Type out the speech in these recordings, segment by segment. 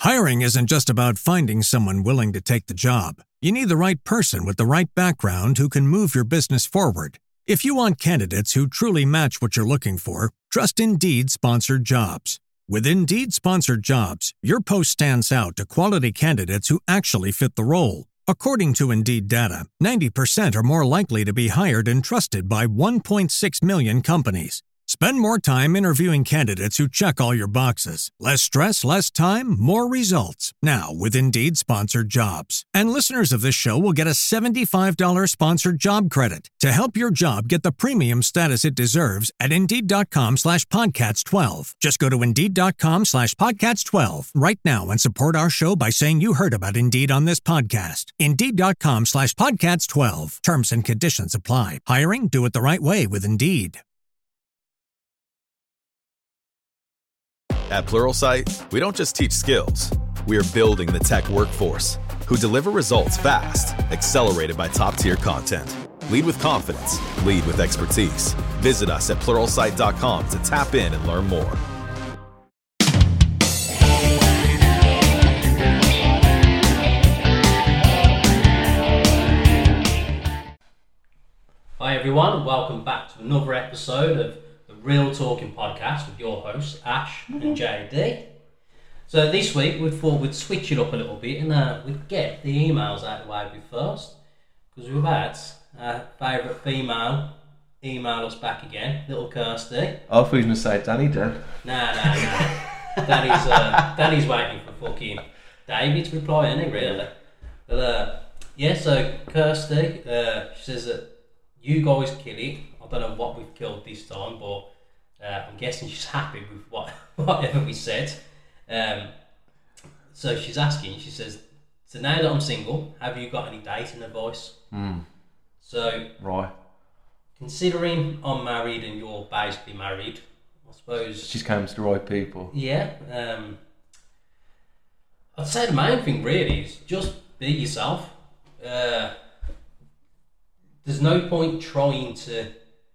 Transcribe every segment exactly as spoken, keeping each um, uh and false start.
Hiring isn't just about finding someone willing to take the job. You need the right person with the right background who can move your business forward. If you want candidates who truly match what you're looking for, trust Indeed Sponsored Jobs. With Indeed Sponsored Jobs, your post stands out to quality candidates who actually fit the role. According to Indeed data, ninety percent are more likely to be hired and trusted by one point six million companies. Spend more time interviewing candidates who check all your boxes. Less stress, less time, more results. Now with Indeed Sponsored Jobs. And listeners of this show will get a seventy-five dollars sponsored job credit to help your job get the premium status it deserves at Indeed.com slash podcasts 12. Just go to Indeed.com slash podcasts 12 right now and support our show by saying you heard about Indeed on this podcast. Indeed.com slash podcasts 12. Terms and conditions apply. Hiring? Do it the right way with Indeed. At Pluralsight, we don't just teach skills. We are building the tech workforce who deliver results fast, accelerated by top-tier content. Lead with confidence. Lead with expertise. Visit us at Pluralsight dot com to tap in and learn more. Hi everyone, welcome back to another episode of the Real Talking Podcast with your hosts Ash and J D. So this week we thought we'd switch it up a little bit and uh, we'd get the emails out of the way first, because we've had our favourite female email us back again, little Kirsty. I thought you were going to say Danny Dan. Nah, nah, nah. Danny's, uh, Danny's waiting for fucking David to reply, isn't he, really? But uh, yeah, so Kirsty, uh, she says that you guys kill it. I don't know what we've killed this time, but uh, I'm guessing she's happy with what whatever we said. Um, so she's asking, she says, so now that I'm single, have you got any dating advice? Mm. So, right. Considering I'm married and you're basically married, I suppose... She's come to the right people. Yeah. Um, I'd say the main thing really is just be yourself. Uh, there's no point trying to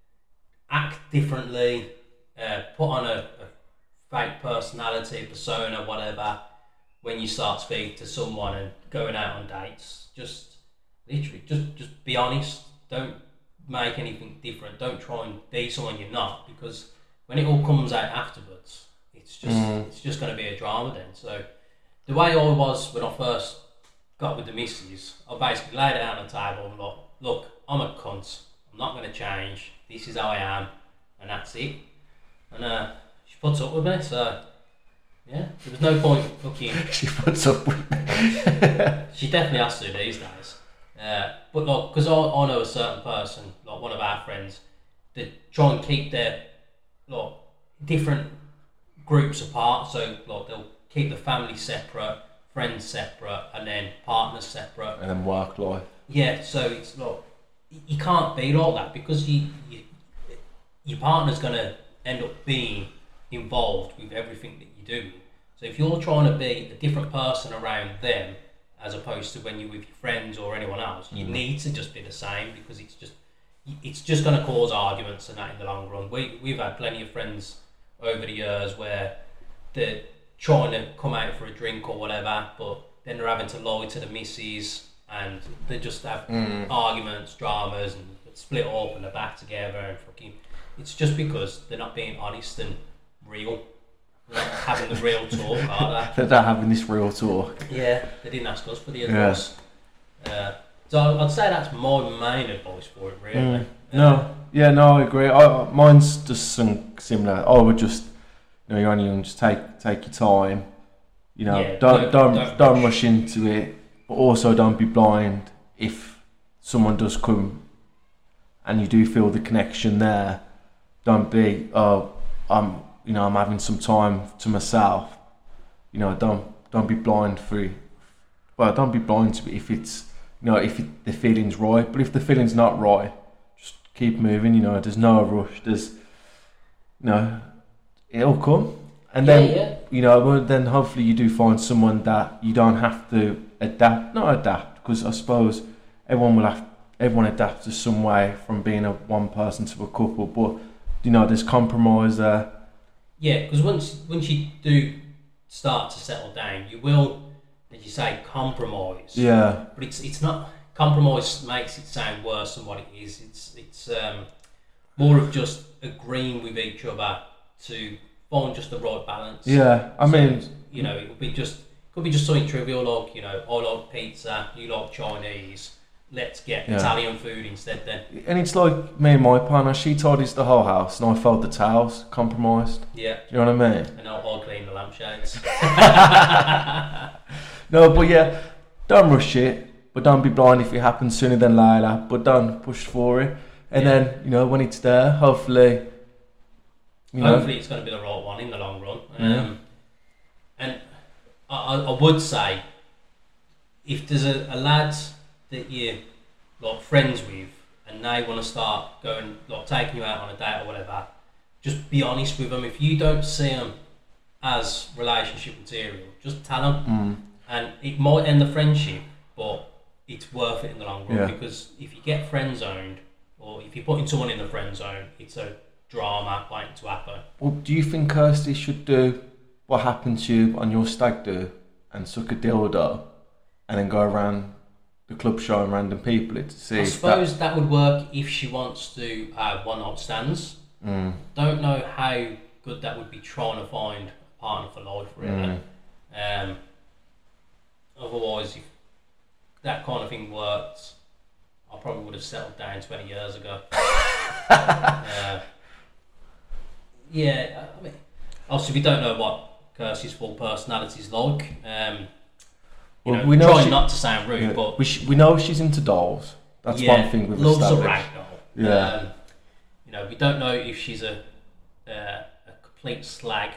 act differently, uh, put on a, a fake personality, persona, whatever, when you start speaking to someone and going out on dates. Just literally, just just be honest. Don't make anything different. Don't try and be someone you're not, because when it all comes out afterwards, it's just mm. it's just going to be a drama then. So the way I was when I first got with the missus, I basically laid it out on the table and like, look, I'm a cunt. I'm not going to change. This is how I am, and that's it. And uh, she puts up with me, so yeah, there was no point fucking... She puts up with me. She definitely has to these days. Uh, but look, because I, I know a certain person, like one of our friends, that try and keep their like different groups apart. So like they'll keep the family separate, friends separate, and then partners separate, and then work life. Yeah, so it's like you can't be like that, because you, you your partner's gonna end up being involved with everything that you do. So if you're trying to be a different person around them, as opposed to when you're with your friends or anyone else, you mm. need to just be the same, because it's just it's just going to cause arguments and that in the long run. We, we've had plenty of friends over the years where they're trying to come out for a drink or whatever, but then they're having to lie to the missus, and they just have mm. arguments, dramas, and split up and they're back together, and fucking, it's just because they're not being honest and real. They're not having the real talk, are they? They're not having this real talk. Yeah, they didn't ask us for the advice. Yeah. Uh, so I'd say that's my main advice for it, really. Mm. No, uh, yeah, no, I agree. I, mine's just some similar. I would just, you know, you're only young, just take take your time. You know, yeah, don't don't don't, don't rush. rush into it, but also don't be blind if someone does come and you do feel the connection there. Don't be, oh, I'm, you know, I'm having some time to myself. You know, don't don't be blind for it. Well, don't be blind to it if it's, you know, if it, the feeling's right. But if the feeling's not right, just keep moving. You know, there's no rush. There's, you know, it'll come, and yeah, then yeah. you know, well, then hopefully you do find someone that you don't have to adapt. Not adapt, because I suppose everyone will have. Everyone adapts to some way from being a one person to a couple, but you know, there's compromise there. Yeah, because once once you do start to settle down, you will, as you say, compromise. Yeah. But it's it's not compromise makes it sound worse than what it is. It's it's um, more of just agreeing with each other to find just the right balance. Yeah, I So, mean, you know, it would be just could be just something trivial like, you know, I like pizza, you like Chinese. Let's get Yeah. Italian food instead then. and it's like me and my partner. She tidies the whole house, and I fold the towels. Compromised. Yeah. Do you know what I mean? And I'll, I'll clean the lampshades. No, but yeah, don't rush it. But don't be blind if it happens sooner than later. But don't push for it. And Yeah. then, you know, when it's there, hopefully, you know, Hopefully it's going to be the right one in the long run. Um, Yeah. And I, I I would say, if there's a, a lad that you're like friends with and they want to start going, like taking you out on a date or whatever, just be honest with them. If you don't see them as relationship material, just tell them. mm, And it might end the friendship, but it's worth it in the long run. Yeah. Because if you get friend zoned, or if you're putting someone in the friend zone, it's a drama waiting to happen. well, do you think Kirsty should do what happened to you on your stag do and suck a dildo and then go around the club showing random people it to see I if suppose that, would work if she wants to have one night stands. that, mm, Don't know how good that would be trying to find a partner for life, really. Mm. Um, otherwise, if that kind of thing worked, I probably would have settled down twenty years ago. uh, yeah, I mean, obviously we don't know what Kirsty's full personality's like. Um, you Well, know, we know trying she- not to sound rude, yeah, but we, sh- we know she's into dolls. That's yeah, one thing we've loves a established. ragdoll. Yeah. Um, you know, we don't know if she's a uh, a complete slag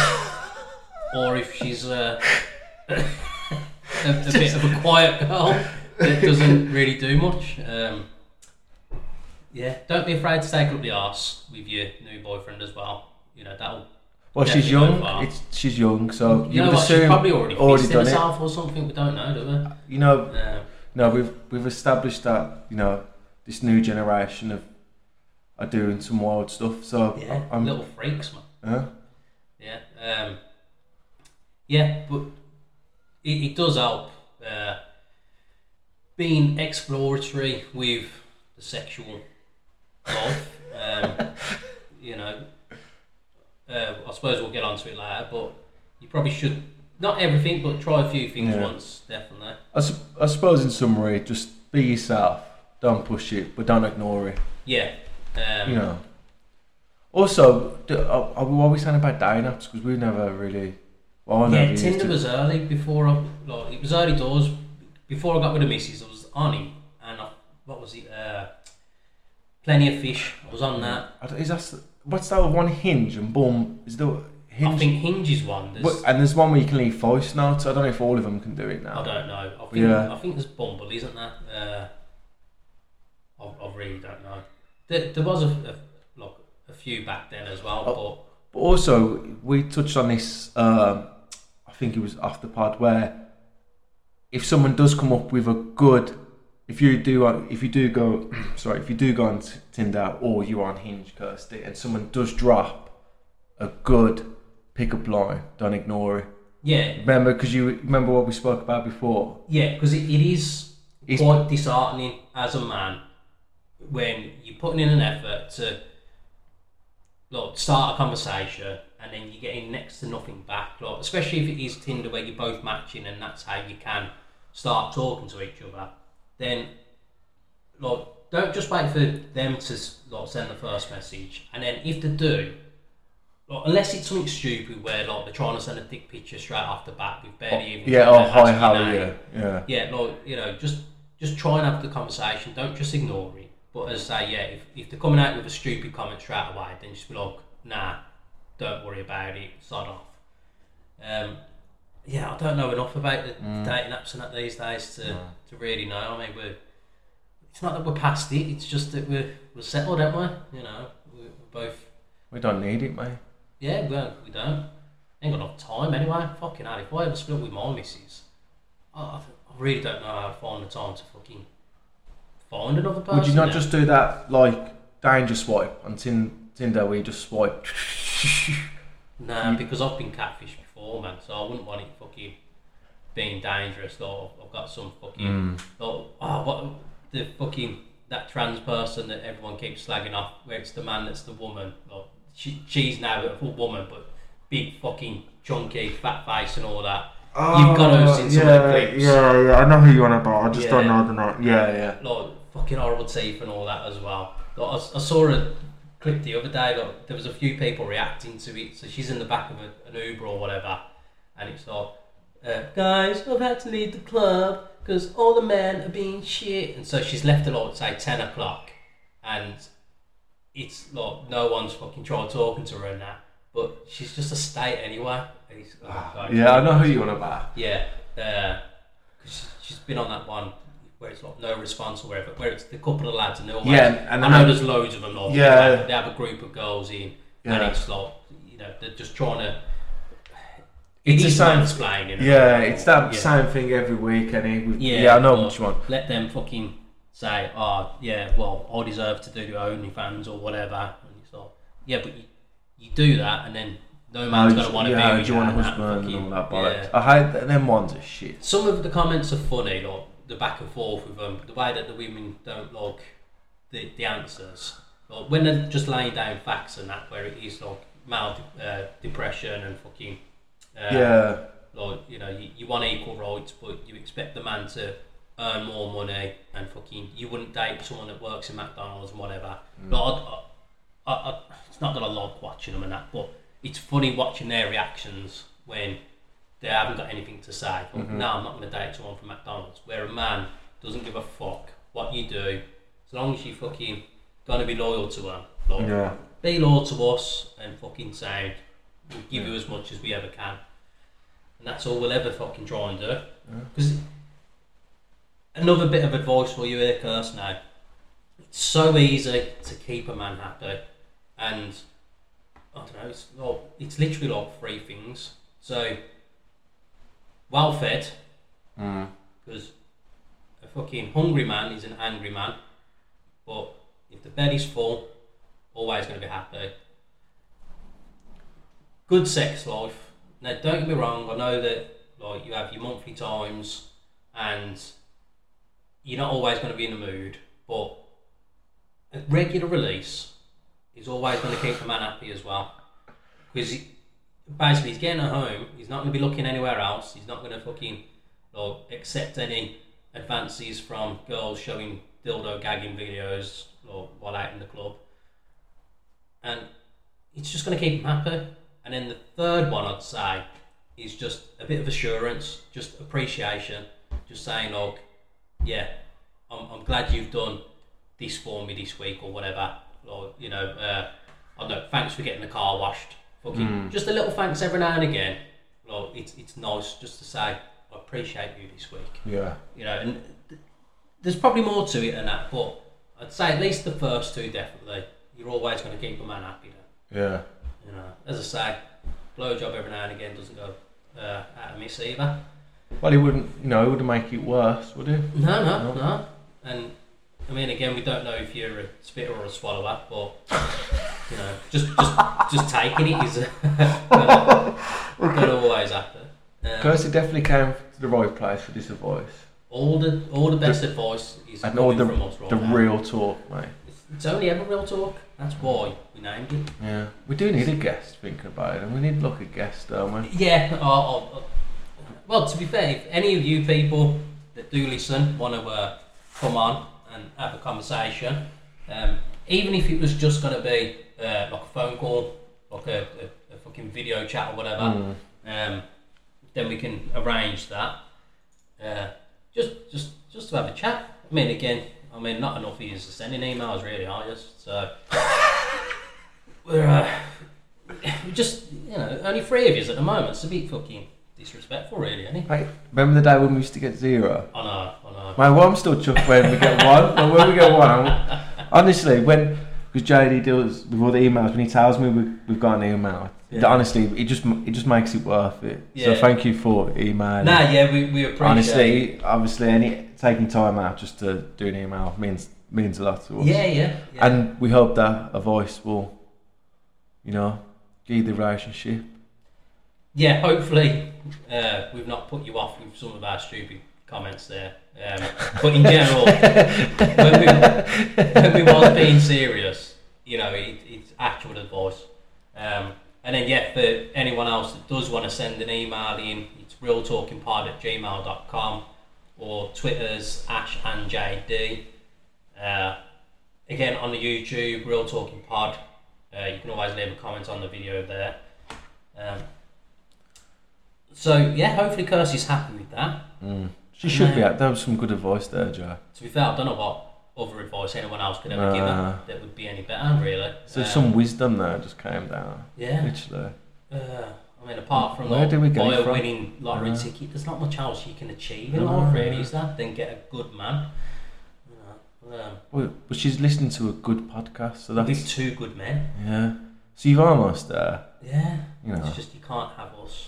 or if she's a, a, a bit of a quiet girl that doesn't really do much. Um, yeah, don't be afraid to take up the arse with your new boyfriend as well. You know, that'll. Well, she's definitely go young. far. It's she's young, so You you know would what? She's assume probably already, already fixed done it. herself or something. We don't know, do we? You know, Um, no, we've we've established that you know this new generation of are doing some wild stuff. So yeah, I'm, little freaks, man. huh? Yeah, um, yeah, but it, it does help uh, being exploratory with the sexual life. Um, you know, uh, I suppose we'll get onto it later, but you probably should not everything, but try a few things Yeah. once, definitely. I, su- I suppose in summary, just be yourself. Don't push it, but don't ignore it. Yeah, um, You know. Also, do, are, are we always saying about dating apps? Because we've never really. Well, I never yeah. used Tinder it. was early before I, like, it was early doors. Before I got with the missus, I was on it, and I, what was it? Uh, Plenty of Fish. I was on that. I don't- Is that what's that one Hinge and boom? Is the Hinge? I think Hinge is one. There's, What- and there's one where you can leave voice notes. I don't know if all of them can do it now. I don't know. I think Yeah. I think there's Bumble, isn't there? Uh, I, I really don't know. There, there was a, a like a few back then as well, Oh. But also, we touched on this. Um, I think it was off the pod where if someone does come up with a good, if you do, if you do go, sorry, if you do go on T- Tinder or you're on Hinge, Kirsty, and someone does drop a good pickup line, don't ignore it. but yeah, Remember, because you remember what we spoke about before. yeah, because it, it is It's- quite disheartening as a man when you're putting in an effort to like start a conversation and then you're getting next to nothing back. Like, especially if it is Tinder where you're both matching and that's how you can start talking to each other. Then, like, don't just wait for them to like send the first message, and then if they do, like, unless it's something stupid where like they're trying to send a dick picture straight off the bat with barely even Yeah. trying Oh, to hi, ask how your are name. you? Yeah. Yeah, like, you know, just just try and have the conversation. Don't just ignore it. But as I say, yeah, if, if they're coming out with a stupid comment straight away, then just be like, nah, don't worry about it, sod off. Um, yeah, I don't know enough about the Mm. dating apps and that these days to, to really know. I mean, we're it's not that we're past it. It's just that we're we're settled, aren't we? You know, we're, we're both. We don't need it, mate. Yeah, well, we don't. Ain't got enough time anyway. Fucking hell, if I ever split with my missus, I, I I really don't know how to find the time to fucking find another person. Would you not now. just do that like danger swipe on tin- Tinder where you just swipe? Nah, because I've been catfished before. before, man. So I wouldn't want it fucking being dangerous. Or I've got some fucking, Mm. or, oh, what the fucking that trans person that everyone keeps slagging off, where it's the man that's the woman. Or she, she's now a full woman, but big fucking chunky fat face and all that. Oh, You've got to have seen some yeah, of the clips. Yeah, yeah, I know who you're on about. I just Yeah. don't know the name. Yeah, yeah. Like fucking horrible teeth and all that as well. Like, I, I saw a clip the other day. Like, there was a few people reacting to it. So she's in the back of a, an Uber or whatever, and it's like, uh, guys, I've had to leave the club because all the men are being shit. And so she's left at like say ten o'clock, and it's like no one's fucking tried talking to her and that. But she's just a state anyway. And it's, oh God, Yeah, I know who you're on about. yeah, because uh, she's been on that one where it's like no response or whatever, where it's the couple of lads and they're all Yeah, like, and I then know I- there's loads of them. Like, Yeah. like, they have a group of girls in, and Yeah. it's like, you know, they're just trying to. It's It the is same- mansplaining. Yeah, it's that Yeah. same thing every week, and Yeah, yeah, I know but what you want. Let them fucking say, oh yeah, well I deserve to do the OnlyFans or whatever. And it's like, yeah, but you, you do that, and then no man's gonna want to yeah, be with do you want a and that husband and fucking- all that bollocks? yeah. I hate th- them ones are shit. Some of the comments are funny, like the back and forth with them, the way that the women don't like the, the answers. Like when they're just laying down facts and that, where it is like mild uh, depression and fucking. Uh, Yeah. Like, you know, you, you want equal rights, but you expect the man to earn more money and fucking. You wouldn't date someone that works in McDonald's and whatever. Mm. Like, I, I, I, it's not that I like watching them and that, but it's funny watching their reactions when they haven't got anything to say. Like, Mm-hmm. no, I'm not going to date someone from McDonald's. Where a man doesn't give a fuck what you do, as long as you fucking gonna be loyal to her. Like, Yeah. be loyal to us and fucking sound. We'll give you as much as we ever can. And that's all we'll ever fucking try and do. Because another bit of advice for you here, Curse, now. It's so easy to keep a man happy. And, I don't know, it's, like, it's literally like three things. So, well fed. Mm. Because a fucking hungry man is an angry man. But if the belly's full, always going to be happy. Good sex life. Now, don't get me wrong, I know that like you have your monthly times and you're not always going to be in the mood, but a regular release is always going to keep the man happy as well. Because he, basically he's getting at home, he's not going to be looking anywhere else, he's not going to fucking like, accept any advances from girls showing dildo gagging videos like, while out in the club. And it's just going to keep him happy. And then the third one I'd say is just a bit of assurance, just appreciation, just saying like, yeah, I'm, I'm glad you've done this for me this week or whatever. Like, you know, uh, I don't know, thanks for getting the car washed. Fucking Mm. just a little thanks every now and again. Like, it's it's nice just to say I appreciate you this week. Yeah. You know, and th- there's probably more to it than that, but I'd say at least the first two definitely. You're always going to keep a man happy then. Yeah. You know, as I say, blowjob every now and again doesn't go uh, out of miss either. Well, he wouldn't, you know, he wouldn't make it worse, would he? No, no, No. no. And I mean, again, we don't know if you're a spitter or a swallower, but you know, just just just taking it is gonna, gonna always happen. Um, Kirsty definitely came to the right place for this advice. all the all the best advice is And all coming the, from us right the now. real talk, mate. It's, it's only ever real talk. That's why we named it. Yeah. We do need a guest, thinking about it, and we need like a guest, don't we? Yeah. Uh, uh, uh, well, to be fair, if any of you people that do listen want to uh, come on and have a conversation, um, even if it was just going to be uh, like a phone call, like a, a, a fucking video chat or whatever, Mm. um, then we can arrange that. Uh, just, just, just to have a chat. I mean, again, I mean, not enough of you to sending emails, really, are you? So we're, uh, we're just, you know, only three of you at the moment. It's a bit fucking disrespectful, really, isn't it? Mate, remember the day when we used to get zero? I know, I know. Mate, well, I'm still chuffed when we get one. But when we get one, I'm, honestly, when because J D deals with all the emails, when he tells me we, we've got an email, Yeah. honestly, it just it just makes it worth it. So Yeah. thank you for emailing. Nah, yeah, we, we appreciate it. Honestly, obviously, any taking time out just to do an email means means a lot to us. Yeah, yeah, yeah. And we hope that a voice will, you know, give the relationship yeah, hopefully uh, we've not put you off with some of our stupid comments there. Um, but in general, when we when we was being serious, you know, it, it's actual advice. Um, and then yeah, for anyone else that does want to send an email in, it's realtalkingpod at gmail dot com or Twitter's Ash and J D. Uh, again on the YouTube, Real Talking Pod. Uh, you can always leave a comment on the video there. Um, so yeah, hopefully Kirsty's happy with that. Mm. She should uh, be. There was some good advice there, Joe. To be fair, I don't know what other advice anyone else could ever uh, give her that would be any better, really. So um, some wisdom there just came down. Yeah. Literally. Uh, I mean, apart from where like, do we go buy a from? winning lottery uh, ticket, there's not much else you can achieve in life, really, is there? Then get a good man. You know, um, well, but she's listening to a good podcast, so that's with two good men. Yeah. So you're almost there. Yeah. You know. It's just you can't have us.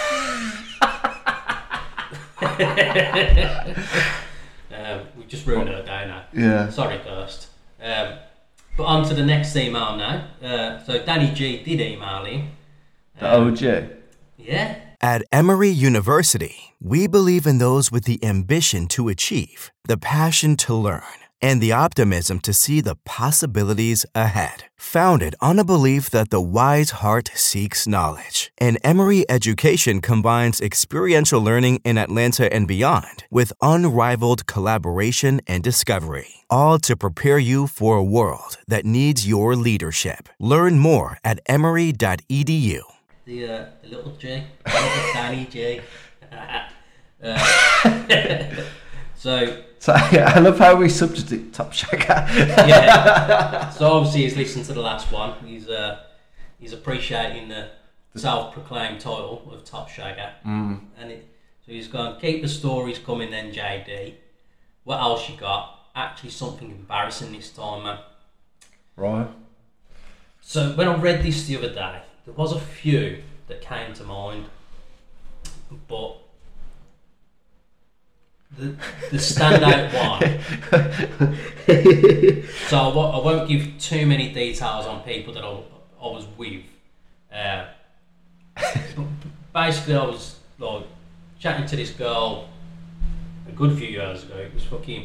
um, we've just ruined her day now. Yeah. Sorry, Kirst. Um, but on to the next email now. Uh, so Danny G did email in. The um, O G. Yeah. At Emory University, we believe in those with the ambition to achieve, the passion to learn, and the optimism to see the possibilities ahead. Founded on a belief that the wise heart seeks knowledge, and Emory education combines experiential learning in Atlanta and beyond with unrivaled collaboration and discovery, all to prepare you for a world that needs your leadership. Learn more at emory dot e d u. The, uh, the little J, the little Danny J. uh, so... So yeah, I love how we substitute Top Shagger. Yeah. So obviously he's listened to the last one. He's uh, he's appreciating the self-proclaimed title of Top Shagger. Mm. And it, so he's gone, keep the stories coming then, J D. What else you got? Actually something embarrassing this time, man. Right. So when I read this the other day, there was a few that came to mind, but the the standout one. So I, w- I won't give too many details on people that I, I was with. Uh, but basically, I was like chatting to this girl a good few years ago. It was fucking.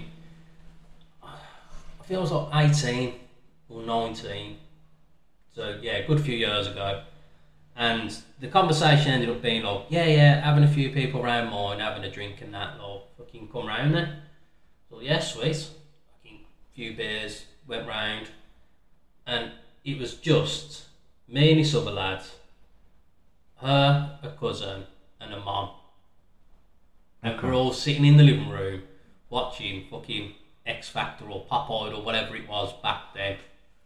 I feel I was like eighteen or nineteen. So yeah, a good few years ago. And the conversation ended up being like, yeah, yeah, having a few people around mine, having a drink and that, like, fucking come round then. So yeah, sweet. Fucking few beers, went round. And it was just me and this other lad, her, a cousin, and a mum. And Okay. we're all sitting in the living room watching fucking X Factor or Pop Idol, whatever it was back then.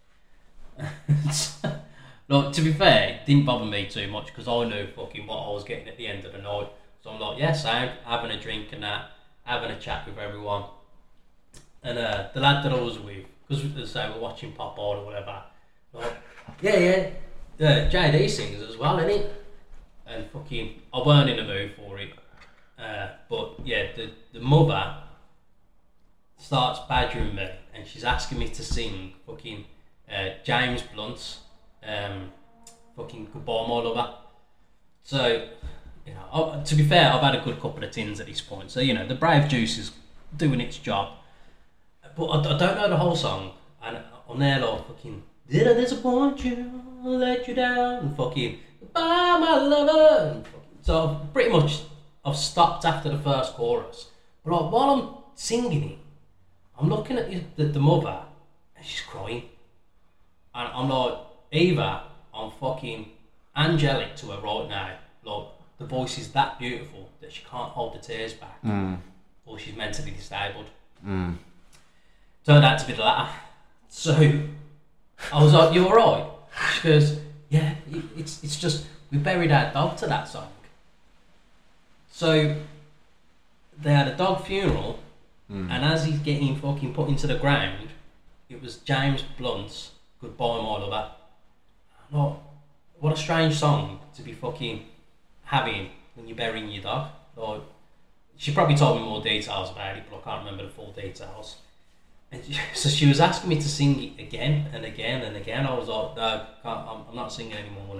Look, to be fair, it didn't bother me too much because I knew fucking what I was getting at the end of the night. So I'm like, yeah, sound, having a drink and that, having a chat with everyone. And uh, the lad that I was with, because as I say, we're watching Pop Idol or whatever, like, yeah, yeah, uh, J D sings as well, innit? And fucking, I weren't in the mood for it. Uh, but yeah, the, the mother starts badgering me and she's asking me to sing fucking uh, James Blunt's um, fucking Goodbye My Lover. So, you know, I, to be fair, I've had a good couple of tins at this point. So, you know, the Brave Juice is doing its job. But I, I don't know the whole song. And I'm there like fucking, did I disappoint you, let you down, and fucking, Goodbye My Lover. And fucking, so I've pretty much, I've stopped after the first chorus. But like, while I'm singing it, I'm looking at the, the, the mother and she's crying. And I'm like, either I'm fucking angelic to her right now, like the voice is that beautiful that she can't hold the tears back, mm. or she's mentally disabled. Mm. Turned out to be the latter. So I was like, you alright? She goes, yeah, it's it's just, we buried our dog to that song. So they had a dog funeral, mm. and as he's getting fucking put into the ground, it was James Blunt's Goodbye My Lover. Like, what a strange song to be fucking having when you're burying your dog. Like, she probably told me more details about it, but I can't remember the full details. And she, so she was asking me to sing it again and again and again. I was like, no, can't, I'm, I'm not singing anymore now.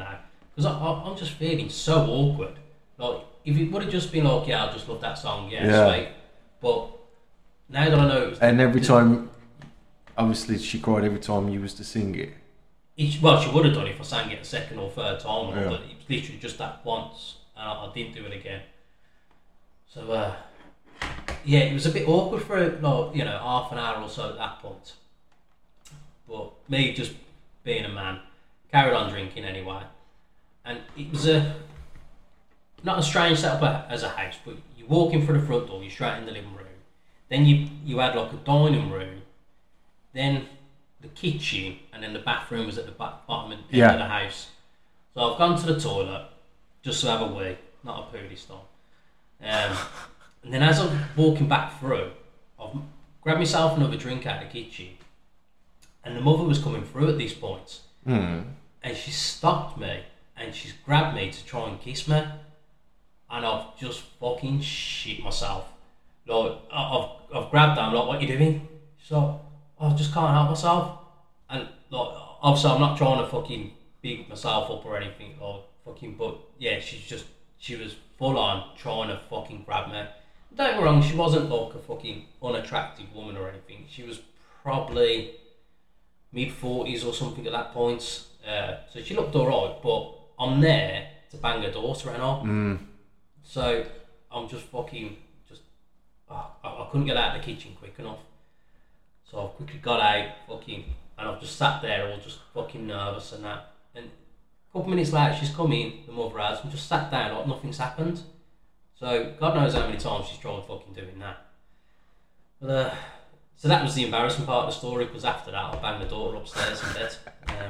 because I, I, I'm just feeling so awkward. Like, if it would have just been like, yeah, I just love that song, yeah, Yeah. sweet. But now that I know it was And every the- time, obviously, she cried every time you was to sing it. Each, well, she would have done it if I sang it a second or third time, Yeah. but it was literally just that once, and I, I didn't do it again. So, uh, yeah, it was a bit awkward for, like, you know, half an hour or so at that point. But me just being a man, carried on drinking anyway. And it was a, not a strange setup as a house, but you walk in through the front door, you're straight in the living room. Then you, you had like a dining room, then the kitchen, and then the bathroom was at the back, bottom end Yeah. of the house. So I've gone to the toilet just to have a wee, not a poo this time. Um, and then as I'm walking back through, I've grabbed myself another drink out of the kitchen, and the mother was coming through at this point, Mm. and she stopped me and she's grabbed me to try and kiss me, and I've just fucking shit myself. Like, I- I've, I've grabbed her, I'm like, what are you doing? She's like, oh, I just can't help myself. And like, obviously I'm not trying to fucking big myself up or anything, like, fucking, but yeah, she's just, she was full on trying to fucking grab me. Don't get me wrong, she wasn't like a fucking unattractive woman or anything. She was probably mid forties or something at that point. Uh, so she looked alright, but I'm there to bang her daughter and all. Mm. So I'm just fucking, just, oh, I, I couldn't get out of the kitchen quick enough. So I quickly got out, fucking, and I've just sat there all just fucking nervous and that. And a couple minutes later, she's come in, the mother has, and just sat down like nothing's happened. So God knows how many times she's tried fucking doing that. But, uh, so that was the embarrassing part of the story, because after that I banged the daughter upstairs in bed.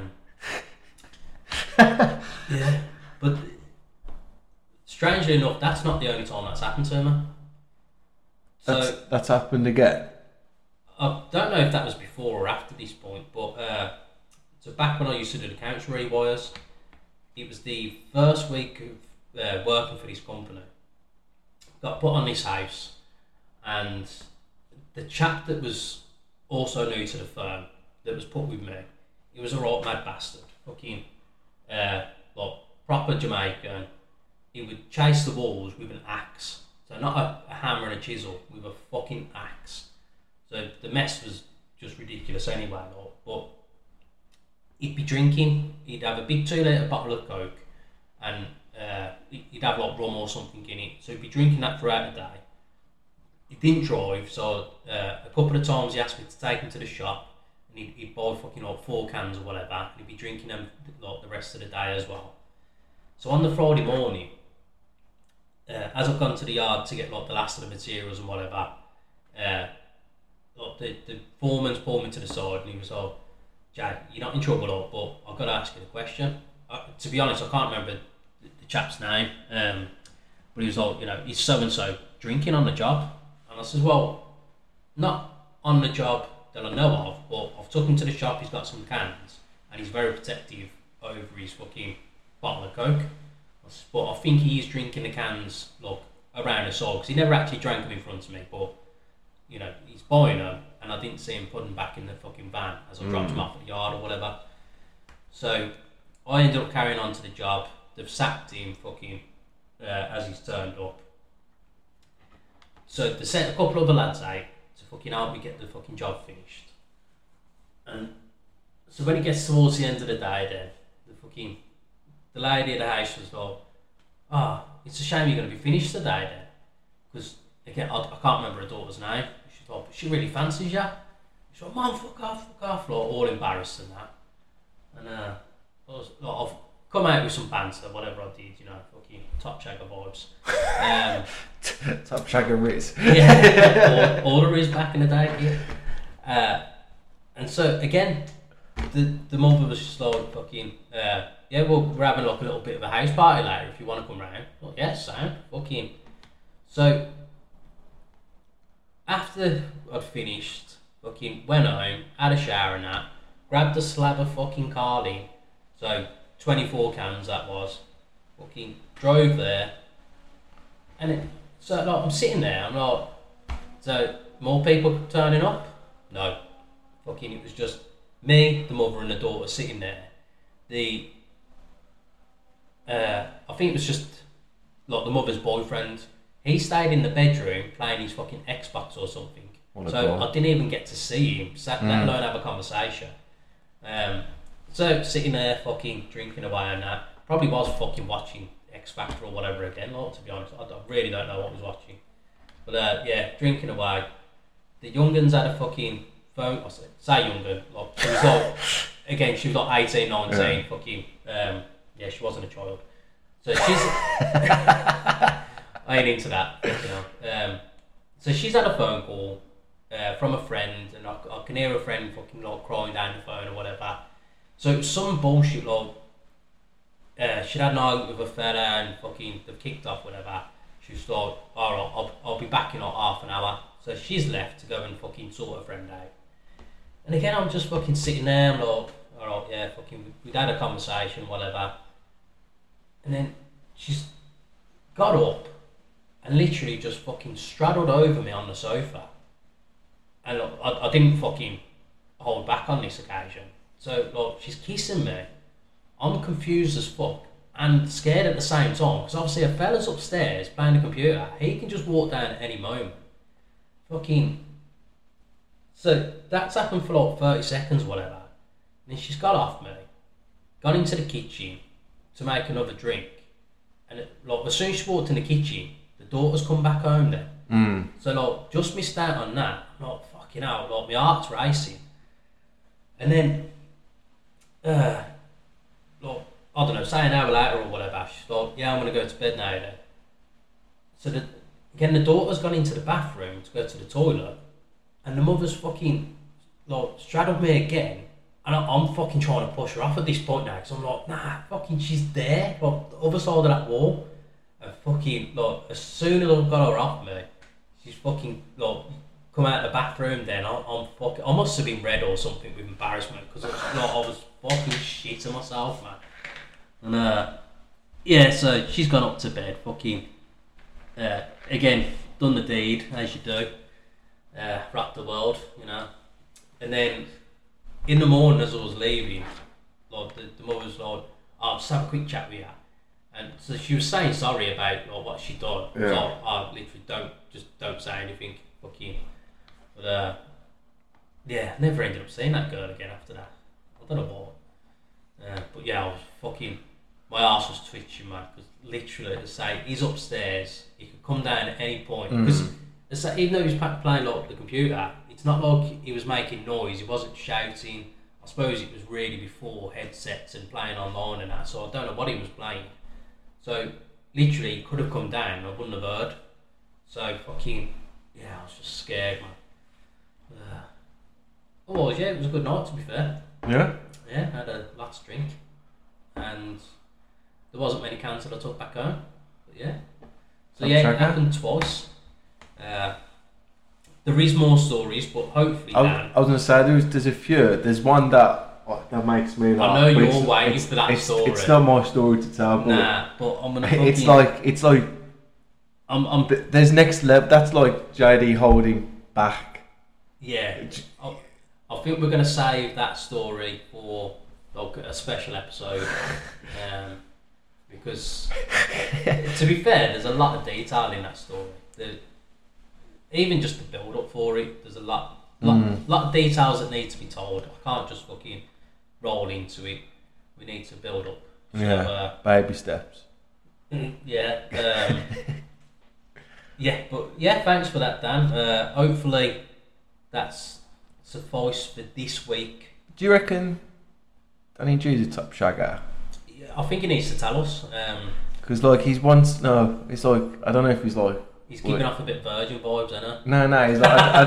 Um, yeah, but strangely enough, that's not the only time that's happened to me. So That's, that's happened again. I don't know if that was before or after this point, but uh, so back when I used to do the accounts rewires, it was the first week of uh, working for this company. Got put on this house, and the chap that was also new to the firm that was put with me, he was a right mad bastard, fucking uh, like proper Jamaican. He would chase the walls with an axe, so not a, a hammer and a chisel, with a fucking axe. So the mess was just ridiculous anyway, like, but he'd be drinking, he'd have a big two litre bottle of Coke, and uh, he'd have like rum or something in it, so he'd be drinking that throughout the day. He didn't drive, so uh, a couple of times he asked me to take him to the shop, and he'd, he'd buy fucking like four cans or whatever, and he'd be drinking them like the rest of the day as well. So on the Friday morning, uh, as I've gone to the yard to get like the last of the materials and whatever, uh, like, the, the foreman's pulled me to the side, and he was like, Jay, you're not in trouble, like, but I've got to ask you the question. Uh, to be honest, I can't remember the, the chap's name, um, but he was like, you know, is so-and-so drinking on the job? And I says, well, not on the job that I know of, but I've took him to the shop, he's got some cans, and he's very protective over his fucking bottle of Coke. I says, but I think he is drinking the cans, look, around the side, because he never actually drank them in front of me, but, you know, he's buying them, and I didn't see him put them back in the fucking van as I dropped Mm. him off at the yard or whatever. So I ended up carrying on to the job. They've sacked him fucking uh, as he's turned up. So they sent a couple of other lads out to fucking help me get the fucking job finished. And so when it gets towards the end of the day, then the fucking the lady at the house was like, "Ah, oh, it's a shame you're going to be finished today, then," because again I, I can't remember her daughter's name. She's like, "But she really fancies you." She's like, "Mum, fuck off, fuck off," like, all embarrassed and that. And uh, I was, like, I've come out with some banter, whatever I did, you know, fucking top shagger vibes. Um, Top shagger Ritz. yeah, all, all there is back in the day. Yeah. Uh, and so again, the the mother was just like fucking, uh, yeah, well, we're having like a little bit of a house party later if you want to come round. Well, yeah, sound fucking. So after I'd finished, fucking went home, had a shower and that, grabbed a slab of fucking Carling, so twenty-four cans that was, fucking drove there, and it, so like, I'm sitting there, I'm like, so more people turning up? No, fucking it was just me, the mother and the daughter sitting there. The uh, I think it was just like the mother's boyfriend. He stayed in the bedroom playing his fucking Xbox or something. So I didn't even get to see him, sat, mm. let alone have a conversation. Um, so sitting there fucking drinking away and that. Probably was fucking watching X Factor or whatever again, like, to be honest. I, I really don't know what I was watching. But uh, yeah, drinking away. The young'uns had a fucking phone, I say, say young'un, like, she was like, again, she was like eighteen, nineteen, yeah. fucking, um, yeah, she wasn't a child. So she's, I ain't into that, you know. Um, so she's had a phone call uh, from a friend, and I, I can hear a friend fucking like crying down the phone or whatever. So it was some bullshit, like, uh, she'd had an argument with a fella and fucking, they've kicked off, whatever. She was like, alright, I'll, I'll be back in like half an hour. So she's left to go and fucking sort her friend out. And again, I'm just fucking sitting there, I'm like, alright, yeah, fucking, we'd had a conversation, whatever. And then she's got up and literally just fucking straddled over me on the sofa. And look, I, I didn't fucking hold back on this occasion. So, look, she's kissing me. I'm confused as fuck and scared at the same time, because obviously a fella's upstairs playing the computer. He can just walk down at any moment. Fucking. So that's happened for like thirty seconds, whatever. And then she's got off me, gone into the kitchen to make another drink. And it, like, as soon as she walked in the kitchen, the daughter's come back home then. Mm. So like, just missed out on that. I'm like, fucking hell, like, my heart's racing. And then, uh, like, I don't know, say an hour later or whatever, she's like, yeah, I'm going to go to bed now then. So the, again, the daughter's gone into the bathroom to go to the toilet, and the mother's fucking, like, straddled me again, and I, I'm fucking trying to push her off at this point now, because I'm like, nah, fucking, she's there, like, the other side of that wall, and fucking, like, as soon as I've got her off me, she's fucking, like, come out of the bathroom then, I, I'm fucking, I must have been red or something with embarrassment, because like, I was fucking shitting myself, man. And uh, yeah, so she's gone up to bed, fucking, uh, again, done the deed, as you do, uh, rocked the world, you know. And then, in the morning as I was leaving, like, the, the mother was like, I'll just have a quick chat with you. And so she was saying sorry about like, what she'd done. Yeah. So I literally don't, just don't say anything, fucking. But uh, yeah, never ended up seeing that girl again after that. I don't know what. Uh, but yeah, I was fucking, my arse was twitching, man, because literally, to say, he's upstairs, he could come down at any point. Because mm. even though he was playing like the computer, it's not like he was making noise, he wasn't shouting. I suppose it was really before headsets and playing online and that, so I don't know what he was playing. So literally, he could have come down, I wouldn't have heard. So fucking, yeah, I was just scared, man. Uh, otherwise, yeah, it was a good night, to be fair. Yeah? Yeah, I had a last drink, and there wasn't many cans that I took back home, but yeah. So yeah, it happened twice. Uh, there is more stories, but hopefully, I, Dan. I was going to say, there's, there's a few. There's one that oh, that makes me laugh. I know you're waiting for that it's, story. It's not my story to tell, but nah, but I'm gonna. It's like it's like. I'm. I'm there's next level. That's like J D holding back. Yeah, I, I think we're gonna save that story for like a special episode, um, because to be fair, there's a lot of detail in that story. The, even just the build up for it, there's a lot, lot, mm. lot of details that need to be told. I can't just fucking roll into it. We need to build up. So, yeah, uh, baby steps. Yeah, um, yeah, but yeah, thanks for that, Dan. Uh, hopefully, that's suffice for this week. Do you reckon Danny G's a top shagger? Yeah, I think he needs to tell us. Because um, like he's once no, it's like I don't know if he's like. He's keeping off a bit Virgin vibes, isn't he? No, no, he's like, I,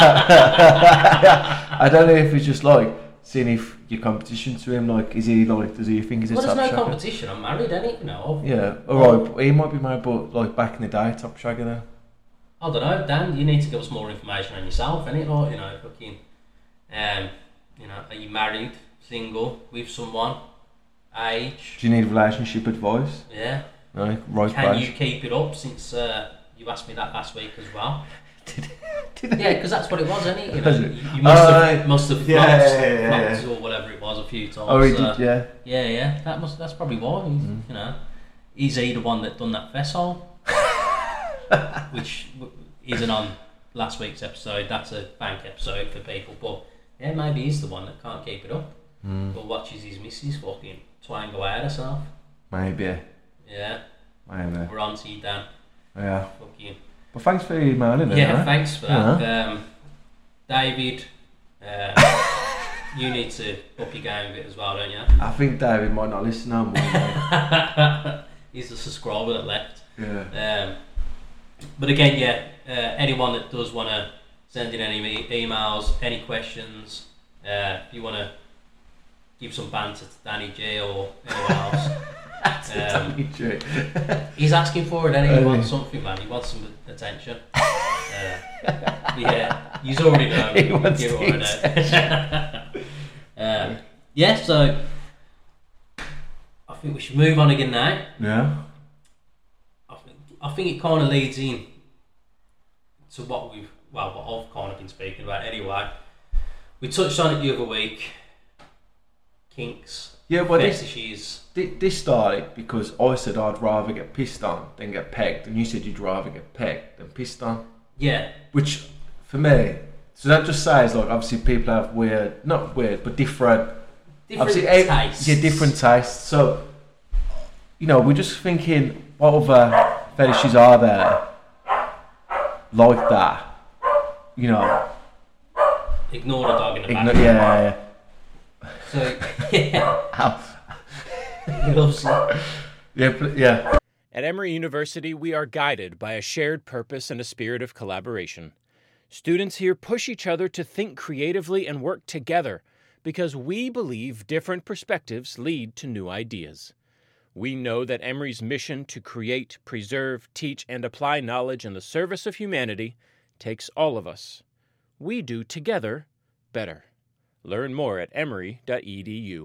I, I don't know if he's just like seeing if your competition to him, like, is he like, does he think he's a well, top shagger? Well, there's no competition, I'm married, ain't it? No. Yeah, alright, but he might be married, but like back in the day, top shagger then. I don't know, Dan, you need to give us more information on yourself, innit? Like, you know, fucking, um, you know, are you married, single, with someone, age? Do you need relationship advice? Yeah. No, right. Can page. you keep it up since? Uh, You asked me that last week as well. did, did yeah, because that's what it was, isn't it? You, know, you, you must uh, have must have flopped, yeah, yeah, yeah, flopped yeah. or whatever it was a few times. Oh, he uh, did, yeah. Yeah, yeah. That must. That's probably why. Mm. You know. is he the one that done that vessel? Which isn't on last week's episode. That's a bank episode for people. But yeah, maybe he's the one that can't keep it up. Mm. But watches his missus fucking twang away at herself. Maybe. Yeah. Maybe. We're on to you, Dan. Yeah. Fucking. But thanks for emailing it. Yeah, right? thanks for that. Yeah. Um, David, uh, you need to up your game a bit as well, don't you? I think David might not listen no more. Mate. He's the subscriber that left. Yeah. Um, but again, yeah, uh, anyone that does want to send in any e- emails, any questions, uh, if you want to give some banter to Danny G or anyone else. Um, he's asking for it, and he wants something, man. He wants some attention. Uh, yeah, he's already know. He wants give the it uh, yeah, so I think we should move on again now. Yeah. I think I think it kind of leads in to what we've well, what I've kind of been speaking about anyway. We touched on it the other week. Kinks. Yeah, well, this, fetishes. this started because I said I'd rather get pissed on than get pegged, and you said you'd rather get pegged than pissed on. Yeah. Which, for me, so that just says like obviously people have weird, not weird, but different, Different obviously, tastes. Yeah, different tastes. So, you know, we're just thinking, what other fetishes are there like that? You know, Ignore the dog in the igno- back. yeah, yeah. So, yeah. Ow. He loves it. Yeah, but- yeah. At Emory University, we are guided by a shared purpose and a spirit of collaboration. Students here push each other to think creatively and work together because we believe different perspectives lead to new ideas. We know that Emory's mission to create, preserve, teach, and apply knowledge in the service of humanity takes all of us. We do together better. Learn more at emory dot e d u.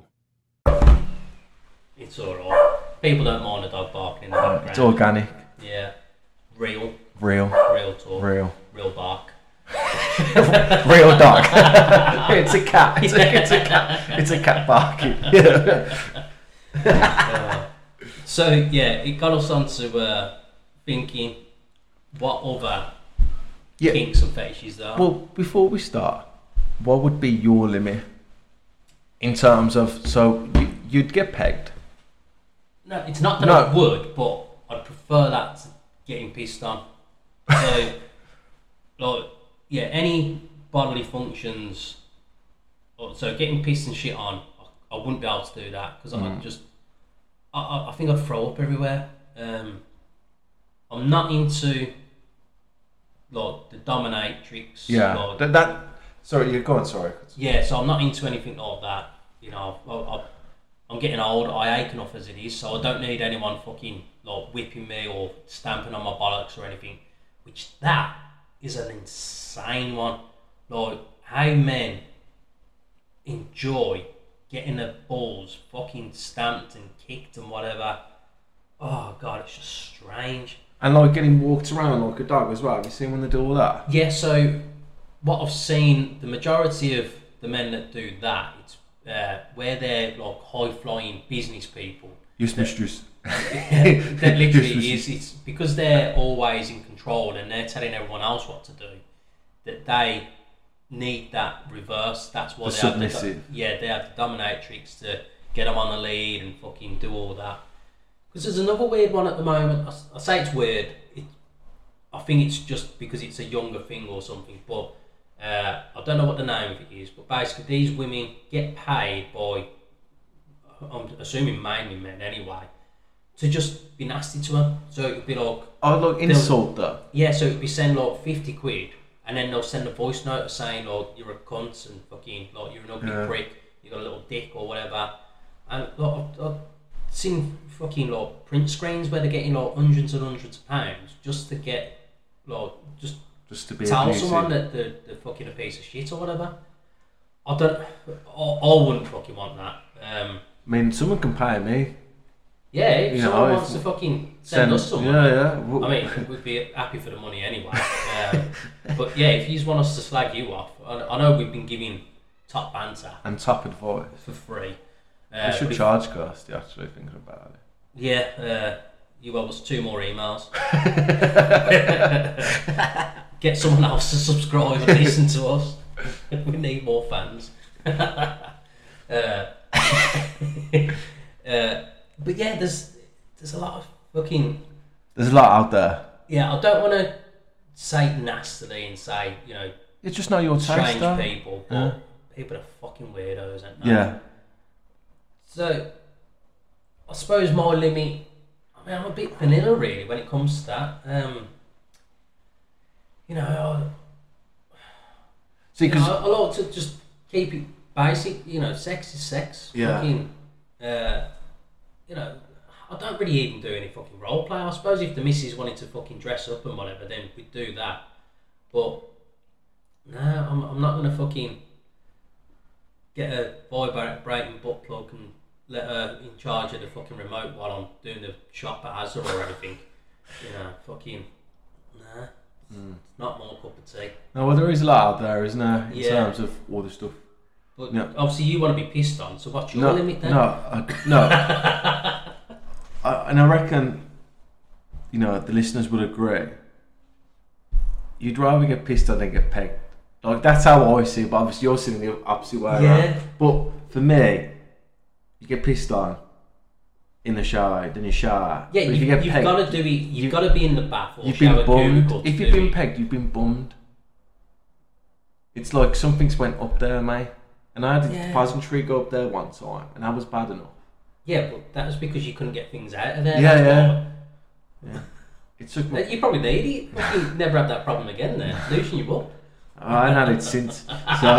It's alright. People don't mind the dog barking in the background. It's organic, Yeah. Real. real, Real talk. real, Real bark. real dog. It's a cat. It's a, it's a cat. It's a cat barking. uh, so, yeah, it got us onto uh, thinking what other Yeah. kinks and fetishes there are. Well, before we start, what would be your limit in terms of, so you, you'd get pegged? No, it's not that No. I would, but I'd prefer that to getting pissed on. So, like, yeah, any bodily functions, or, so getting pissed and shit on, I, I wouldn't be able to do that because Mm. I just, I, I, I think I'd throw up everywhere. Um, I'm not into, like, the dominatrix. Yeah. like- That, that sorry, you're going, sorry. yeah, so I'm not into anything like that. You know, I, I, I'm getting old. I ache enough as it is, so I don't need anyone fucking like whipping me or stamping on my bollocks or anything. Which that is an insane one. Like how men enjoy getting their balls fucking stamped and kicked and whatever. Oh god, it's just strange. And like getting walked around like a dog as well. Have you seen when they do all that? Yeah, so what I've seen, the majority of the men that do that, it's uh, where they're like high flying business people. Yes, mistress. That literally Yes, is, it's because they're always in control and they're telling everyone else what to do, that they need that reverse. That's why The they have the, submissive. yeah, they have the dominatrix to get them on the lead and fucking do all that. Because there's another weird one at the moment. I, I say it's weird. It, I think it's just because it's a younger thing or something. But uh, I don't know what the name of it is. But basically, these women get paid by, I'm assuming mainly men anyway, to just be nasty to them. So it would be like, Oh, look, insult though. yeah, so it'd be send like fifty quid, and then they'll send a voice note saying like you're a cunt and fucking like you're an ugly Yeah. prick, you got a little dick or whatever. And like, I've, I've seen fucking like print screens where they're getting like hundreds and hundreds of pounds just to get like just Just to be tell abusive. someone that they're, they're fucking a piece of shit or whatever. I don't. I, I wouldn't fucking want that. Um, I mean, someone can pay me. yeah, if You know, someone if- wants to fucking send, us someone. Yeah, yeah. I mean, we'd be happy for the money anyway. Um, but yeah, if you just want us to slag you off, I, I know we've been giving top banter And top advice. for free. We Uh, should but if- charge Kirsty, actually, thinking about it. Yeah, uh, you owe us two more emails. Get someone else to subscribe and listen to us. We need more fans. uh, uh, but yeah, there's there's a lot of fucking. There's a lot out there. Yeah, I don't want to say nastily and say, you know, it's just not your taste. Strange though. people, but Yeah. people are fucking weirdos, aren't they? Yeah. So, I suppose my limit. I mean, I'm a bit vanilla really when it comes to that. Um, you know, I, See, you know, because I, I like to just keep it basic. You know, sex is sex. Yeah. Fucking, uh, you know, I don't really even do any fucking role play. I suppose if the missus wanted to fucking dress up and whatever, then we'd do that. But no, I'm I'm not gonna fucking get a vibrating butt plug and let her in charge of the fucking remote while I'm doing the shop at Asda or anything. You know, fucking nah. Mm. It's not my cup of tea. no, well, there is a lot out there, isn't there, in Yeah. terms of all the stuff. But No. obviously you want to be pissed on, so what's your No, limit then? no, I, no. I, and I reckon, you know, the listeners would agree. You'd rather get pissed on than get pegged. Like, that's how I see it, but obviously you're seeing the opposite way Yeah. around. But for me, you get pissed on in the shower, then you shower. Yeah, But if you, you get you've pegged, got to do it. You've you- got to be in the bath or you've shower been bummed. cubicle to If do you've been it. pegged, you've been bummed. It's like something's went up there, mate. And I had a Yeah. depository go up there one time, and that was bad enough. Yeah, but that was because you couldn't get things out of there. Yeah, that's yeah. why. Yeah. It took Uh, me. You probably need it. You never had that problem again there. Losing your butt. I ain't had it since. So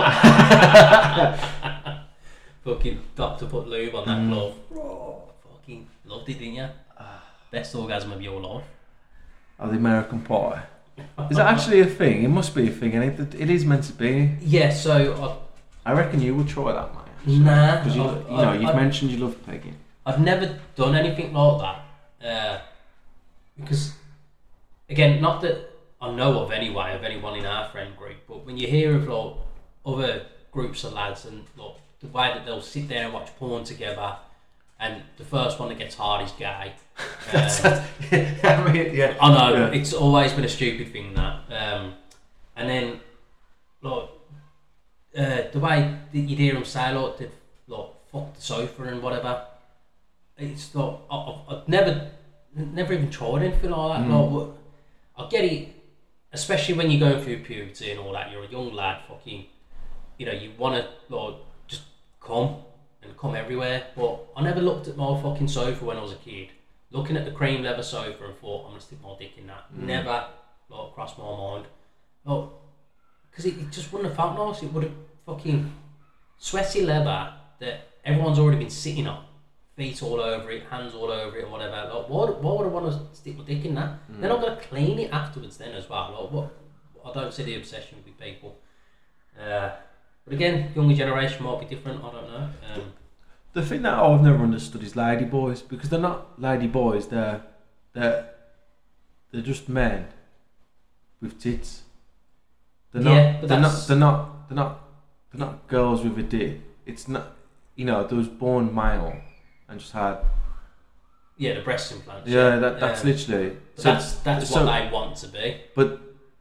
Fucking doctor put lube on that Mm. glove. Oh, fucking loved it, didn't you? Best orgasm of your life. oh, the American Pie. Is that actually a thing? It must be a thing, and it it is meant to be. Yeah, so I reckon you would try that, mate. I, nah, Because you, I- you know, I- you've I- mentioned you love pegging. I've never done anything like that. Uh, because, again, not that I know of anyway, of anyone in our friend group, but when you hear of like other groups of lads and like, the way that they'll sit there and watch porn together, and the first one that gets hard is gay. Um, I mean, yeah. I know, Yeah. it's always been a stupid thing, that. Um, and then, like, uh, the way that you'd hear them say, like, they've, like, fucked the sofa and whatever, it's like, I- I've, I've never, never even tried anything like that. Mm. Like, what- I get it, especially when you're going through puberty and all that, you're a young lad, fucking, you know, you want to, like, just come and come everywhere, but I never looked at my fucking sofa when I was a kid, looking at the cream leather sofa and thought, I'm going to stick my dick in that. Mm. Never, like, crossed my mind. Like, because it, it just wouldn't have felt nice. It would have fucking sweaty leather that everyone's already been sitting on, feet all over it, hands all over it, and whatever. Like, why, why would I want to stick my dick in that? Mm. Then I'm going to clean it afterwards then as well. Like, what? I don't see the obsession with people. Uh, but again, younger generation might be different. I don't know. Um, The thing that I've never understood is lady boys, because they're not lady boys. They're they're they're just men with tits. They're not. Yeah, but they're not. that's- They're not. They're not. They're not girls with a dick. It's not. You know, they was born male and just had. yeah, the breast implants. Yeah, that that's Um, literally. but that's that's so- what they want to be. But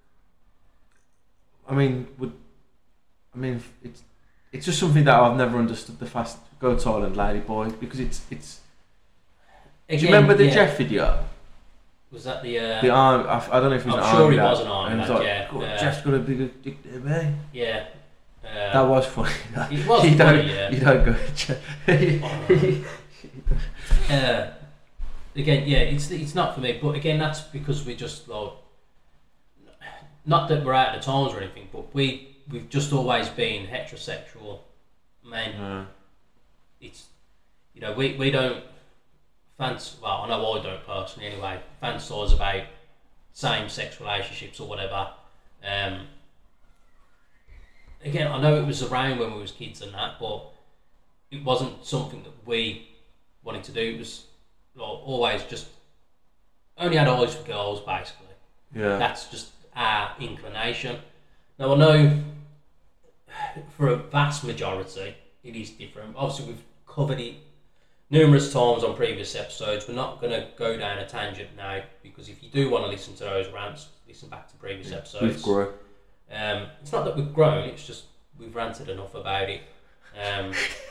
I mean, would I mean it's it's just something that I've never understood. The fast go to Ireland lady boy, because it's it's. Again, Do you remember the yeah. Jeff video? Was that the? Uh, The arm. I, I don't know if it was I'm an sure army he lad, was an army and it's lad, like, yeah. "God, Yeah. Jeff's got a bigger dick than me." yeah. Uh, That was funny. It was you funny, don't, yeah. You don't go. Jeff. Uh, again, yeah, it's it's not for me. But again, that's because we just like, not that we're out of the times or anything, but we we've just always been heterosexual men. Mm. It's, you know, we we don't fancy. Well, I know I don't personally anyway. Fantasize about same-sex relationships or whatever. Um, again, I know it was around when we was kids and that, but it wasn't something that we wanted to do. It was like, always just only had eyes for girls, basically. Yeah. That's just our inclination. Now I know for a vast majority it is different. Obviously we've covered it numerous times on previous episodes. We're not going to go down a tangent now, because if you do want to listen to those rants, listen back to previous episodes. We've grown. Um, it's not that we've grown, it's just we've ranted enough about it. Um,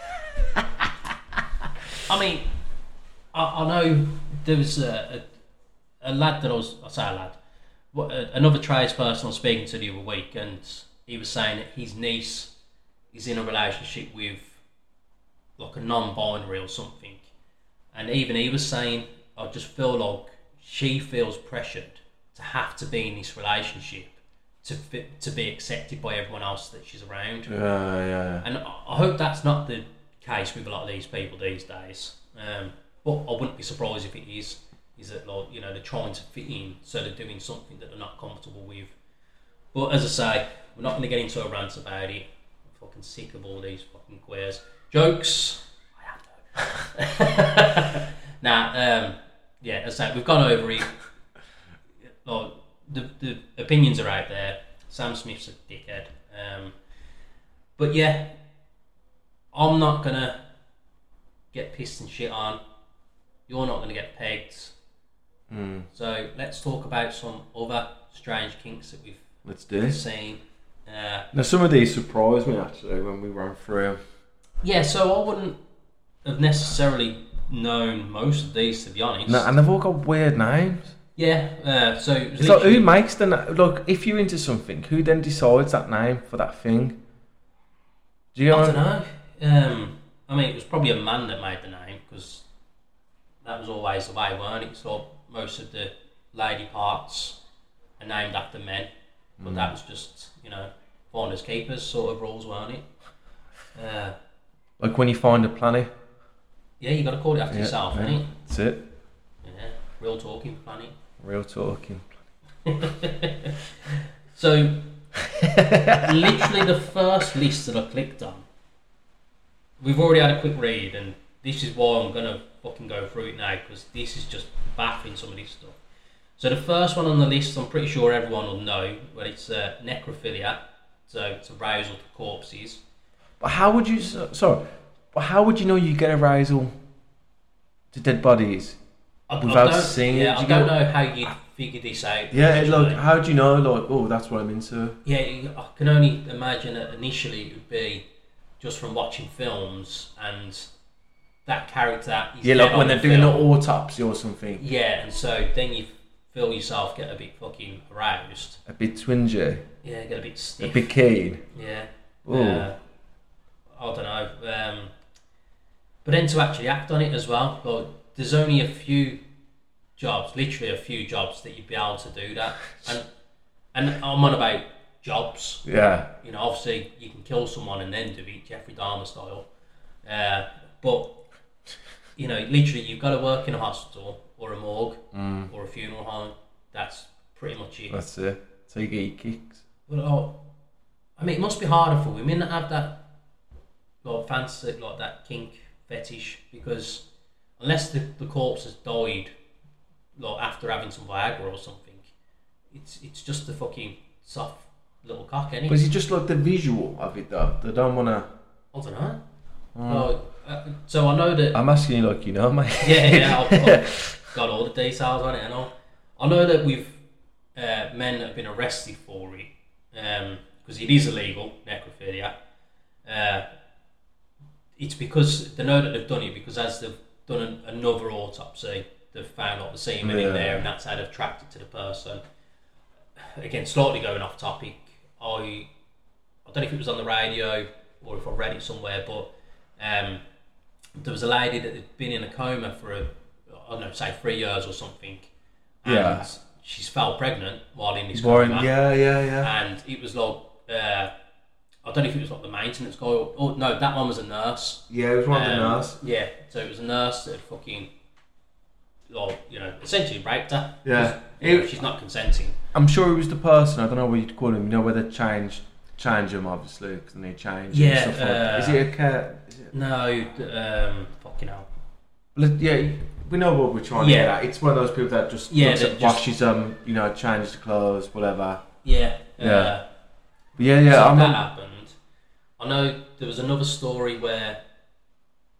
I mean, I, I know there was a, a, a lad that I was, I say a lad, what, a, another tradesperson I was speaking to the other week, and he was saying that his niece is in a relationship with like a non-binary or something, and even he was saying, I just feel like she feels pressured to have to be in this relationship to fit, to be accepted by everyone else that she's around. Yeah, yeah, yeah. And I hope that's not the case with a lot of these people these days. Um, but I wouldn't be surprised if it is. Is that, like, you know, they're trying to fit in, so they're doing something that they're not comfortable with. But as I say, we're not going to get into a rant about it. I'm fucking sick of all these fucking queers. Jokes. I have no. Nah, um, yeah, as I say, we've gone over it. Like, the the opinions are out there. Sam Smith's a dickhead. Um, but yeah, I'm not gonna get pissed and shit on. You're not gonna get pegged. Mm. So let's talk about some other strange kinks that we've Let's do. seen. Uh, Now, some of these surprised me actually when we ran through them. yeah, so I wouldn't have necessarily known most of these, to be honest. No, and they've all got weird names. Yeah, uh, so it was It's like, who literally- makes the na- look? If you're into something, who then decides that name for that thing? Do you know? I don't know. Um, I mean, it was probably a man that made the name, because that was always the way, weren't it? So most of the lady parts are named after men, but Mm. that was just, you know, finders keepers sort of rules, weren't it? Uh, Like when you find a planet. yeah, you got to call it after Yeah, yourself, yeah. innit? That's it. Yeah, real talking planet. Real talking. So, literally the first list that I clicked on, we've already had a quick read, and this is why I'm going to fucking go through it now, because this is just baffling, some of this stuff. So the first one on the list, I'm pretty sure everyone will know, but it's uh, necrophilia, so it's arousal to corpses. But how would you? Sorry, but how would you know you get arousal to dead bodies? I, Without I don't, seeing yeah, it, I you don't go- know how you'd figure this out. Yeah, originally. like how do you know? Like, oh, that's what I'm into. Yeah, you- I can only imagine that initially it would be just from watching films and that character is Yeah, dead like on when the they're doing film. an autopsy or something. Yeah, and so then you feel yourself get a bit fucking aroused. A bit twingy, Yeah, get a bit a stiff. bit keen. Yeah. Ooh. Uh, I don't know. Um, but then to actually act on it as well, like, there's only a few jobs, literally a few jobs, that you'd be able to do that. And and I'm on about jobs. Yeah. You know, obviously you can kill someone and then do it, Jeffrey Dahmer style. Uh, but, you know, literally you've got to work in a hospital or a morgue Mm. or a funeral home. That's pretty much it. That's it. So you get your kicks. But, oh, I mean, it must be harder for women that have that, like, fancy, like that kink fetish, because unless the, the corpse has died, like, after having some Viagra or something, it's it's just a fucking soft little cock, ain't it? But is it just like the visual of it though? They don't want to. I don't know. Like, uh, so I know that. I'm asking you like you know, mate. Yeah, yeah, I've got, got all the details on it and all. I know that we've uh, men that have been arrested for it, because it is illegal, necrophilia. Uh, it's because they know that they've done it because as they've done an, another autopsy, they've found like the semen Yeah. in there, and that's how they've tracked it to the person. Again, slightly going off topic, I I don't know if it was on the radio or if I read it somewhere, but um, there was a lady that had been in a coma for a, I don't know, say three years or something, and Yeah. she's fell pregnant while in this Boring. coma, Yeah, yeah, yeah. and it was like uh, I don't know if it was like the maintenance guy or, or no, that one was a nurse. Yeah, it was one of the Um, nurse. Yeah, so it was a nurse that had fucking, like, you know, essentially raped her. Yeah. 'Cause, you know, It- she's not consenting. I'm sure it was the person. I don't know what you'd call him. You know where they change, change them obviously because they need change. Yeah, And stuff like that. uh, Is it a cat? Is it? No, um, fucking hell. Well, yeah, we know what we're trying Yeah. to get at. It's one of those people that just Yeah, looks that at, just- washes them, you know, changes the clothes, whatever. Yeah. Yeah. Uh, But yeah, yeah. so I'm that not, happened. I know there was another story where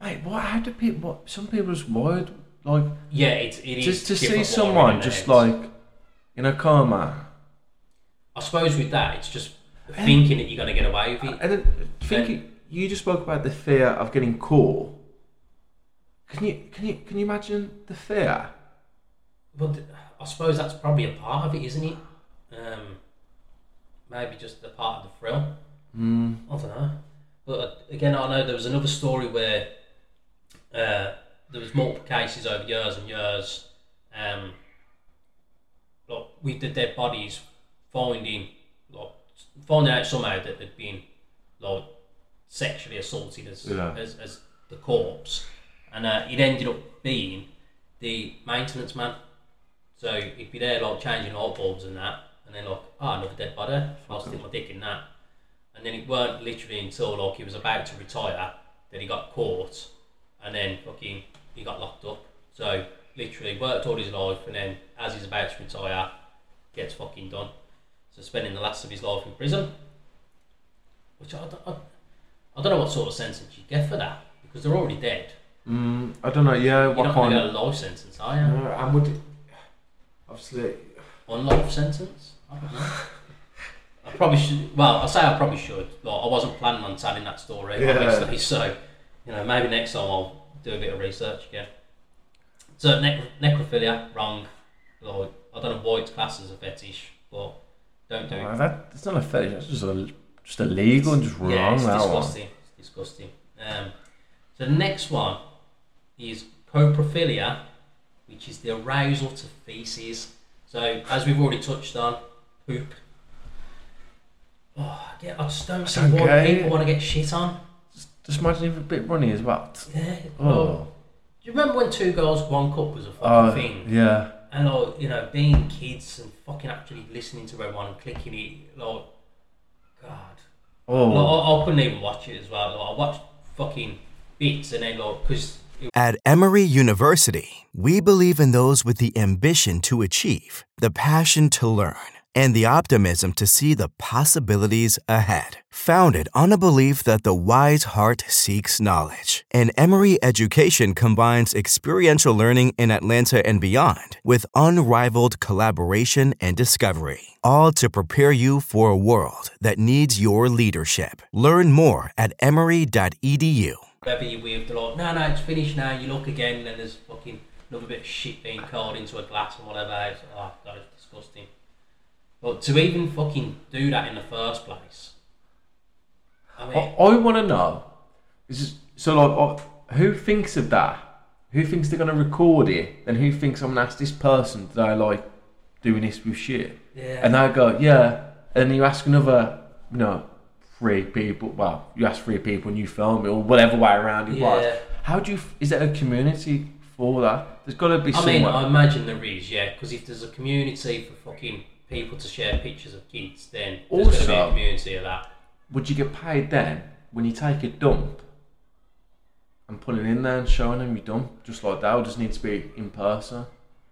Mate, what? How do people? What? Some people just wired like. Yeah, it's it is. Just to see different someone wiring in just their heads. like in a coma. I suppose with that, it's just thinking that you're going to get away with it. And then think you just spoke about the fear of getting caught. Can you can you can you imagine the fear? But I suppose that's probably a part of it, isn't it? Um, maybe just a part of the thrill. Mm. I don't know. But again, I know there was another story where uh, there was multiple cases over years and years. Um, like with the dead bodies, finding like finding out somehow that they'd been like sexually assaulted as Yeah. as, as the corpse, and uh, it ended up being the maintenance man. So he'd be there like changing light bulbs and that, and then like, oh, another dead body. I'll stick my dick in that. And then it weren't literally until like he was about to retire that he got caught, and then fucking he got locked up. So literally worked all his life, and then as he's about to retire, gets fucking done. So spending the last of his life in prison, which I don't, I, I don't know what sort of sentence you get for that, because they're already dead. Mm, I don't know. Yeah, You're what not going kind to of? get a life sentence, are you? No, and would it, obviously. One life sentence? I don't know. I probably should. Well, I say I probably should. Like, I wasn't planning on telling that story, Yeah. obviously. So, you know, maybe next time I'll do a bit of research again. So, nec- necrophilia, wrong. Like, I don't know why it's classed as a fetish, but don't do Well, it. that it's not a fetish. It's just a, just illegal and just wrong. Yeah, it's that disgusting. It's disgusting. Um, so the next one is coprophilia, which is the arousal to feces. So, as we've already touched on, poop. Oh, yeah, I just don't see It's why okay. people want to get shit on. one. Just imagine if a bit runny as well. Yeah. Oh, Well, do you remember when Two Girls, One Cup was a fucking oh, thing? yeah. And, like, you know, being kids and fucking actually listening to everyone and clicking it, like, God. Oh, Like, I, I couldn't even watch it as well. Like, I watched fucking bits and then, like, because At Emory University, we believe in those with the ambition to achieve, the passion to learn, and the optimism to see the possibilities ahead. Founded on a belief that the wise heart seeks knowledge, and Emory education combines experiential learning in Atlanta and beyond with unrivaled collaboration and discovery, all to prepare you for a world that needs your leadership. Learn more at emory dot e d u. whether you with the like, no, no, it's finished now, you look again, and then there's fucking another bit of shit being poured into a glass and whatever. It's, oh, God, it's disgusting. But to even fucking do that in the first place, I mean, I, I want to know. Is it- so like, uh, who thinks of that? Who thinks they're gonna record it? And who thinks I'm gonna ask this person that I like doing this with shit? yeah. And I go, yeah. And then you ask another, you know, three people. Well, you ask three people and you film it, or whatever way around it Yeah. was. How do you? Is there a community for that? There's got to be I mean, somewhere. I imagine there is, yeah, because if there's a community for fucking people to share pictures of kids, then there's going to be a Also- community of that. Would you get paid then when you take a dump and put it in there and showing them you dump just like that? Or just need to be in person?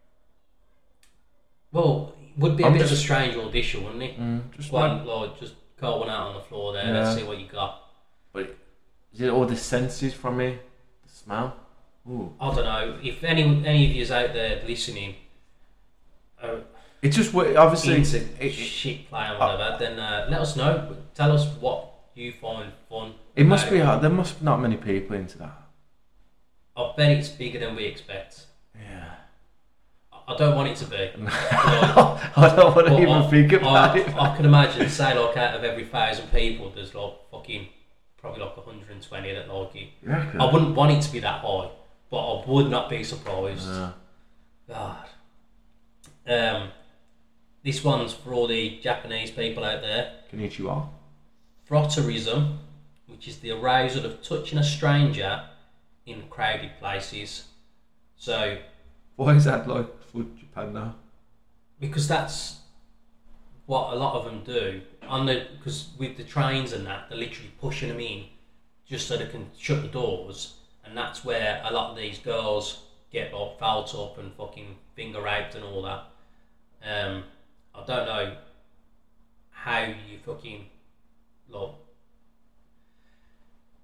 Well, it would be a I'm bit of a just- strange audition, wouldn't it? Mm, just One, like, just call one out on the floor there, let's Yeah. see what you got. But is it all the senses from it? The smell? Ooh. I don't know. If any any of you out there listening are It's just wa- obviously. into it- it- shit play and whatever, then uh, let us know. Tell us what you find fun. It must about be hard. There must be not many people into that. I bet it's bigger than we expect. Yeah. I don't want it to be. Like, I don't want to but even I, think about I, it. I can imagine, say, like out of every thousand people, there's like fucking probably like one hundred twenty that like it. You reckon? I wouldn't want it to be that high, but I would not be surprised. Yeah. God. Um, this one's for all the Japanese people out there. Konnichiwa. Frotterism, which is the arousal of touching a stranger in crowded places. So, Why is that like for Japan now? because that's what a lot of them do on the because with the trains and that, they're literally pushing them in just so they can shut the doors, and that's where a lot of these girls get like felt up and fucking finger raped and all that. Um, I don't know how you fucking like.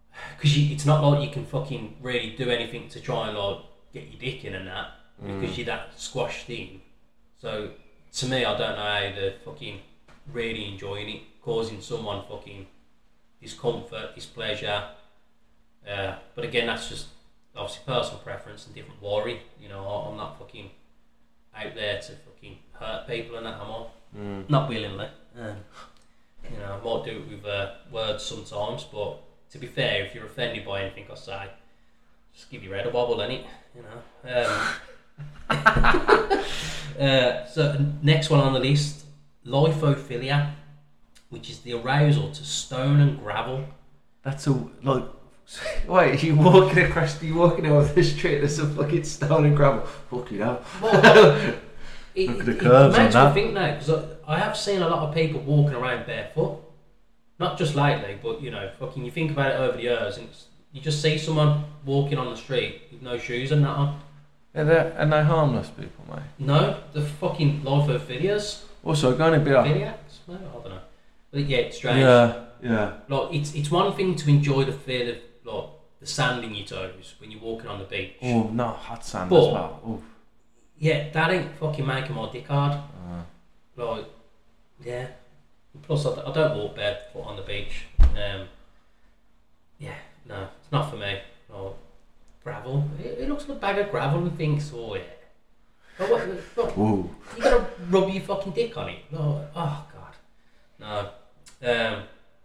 because it's not like you can fucking really do anything to try and like get your dick in and that Mm. because you're that squashed in. So to me, I don't know how they're fucking really enjoying it, causing someone fucking discomfort, displeasure. Uh, but again, that's just obviously personal preference and different worry. You know, I- I'm not fucking out there to fucking hurt people and that. I'm all Mm. not willingly. Um, you know, I might do it with uh, words sometimes, but to be fair, if you're offended by anything I say, just give your head a wobble, innit? You know. Um, uh, so next one on the list, lithophilia, which is the arousal to stone and gravel. That's a like. Wait, you walking across? You walking over the street? There's some fucking stone and gravel. Fucking hell. Well, it, Look at the it, curves it on makes me that. think now, because I, I have seen a lot of people walking around barefoot. Not just lately, but you know, fucking, you think about it over the years, and it's, you just see someone walking on the street with no shoes and that on. Yeah, they're, and they're harmless people, mate. No, the fucking lithophilias, Also, going to be like, philiacs, no, I don't know. But yeah, it's strange. yeah, yeah. Like it's it's one thing to enjoy the feel of like the sand in your toes when you're walking on the beach. Oh no, hot sand But- as well. Oof. Yeah, that ain't fucking making my dick hard. Uh, Like, yeah. Plus, I, d- I don't walk barefoot on the beach. Um, yeah, no, it's not for me. Like, gravel. It, it looks like a bag of gravel and thinks, oh yeah. But what, what, ooh. you gotta rub your fucking dick on it. Like, oh god. No. Um,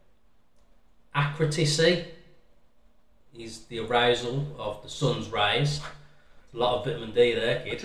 acrotisy is the arousal of the sun's rays. A lot of vitamin D there, kid.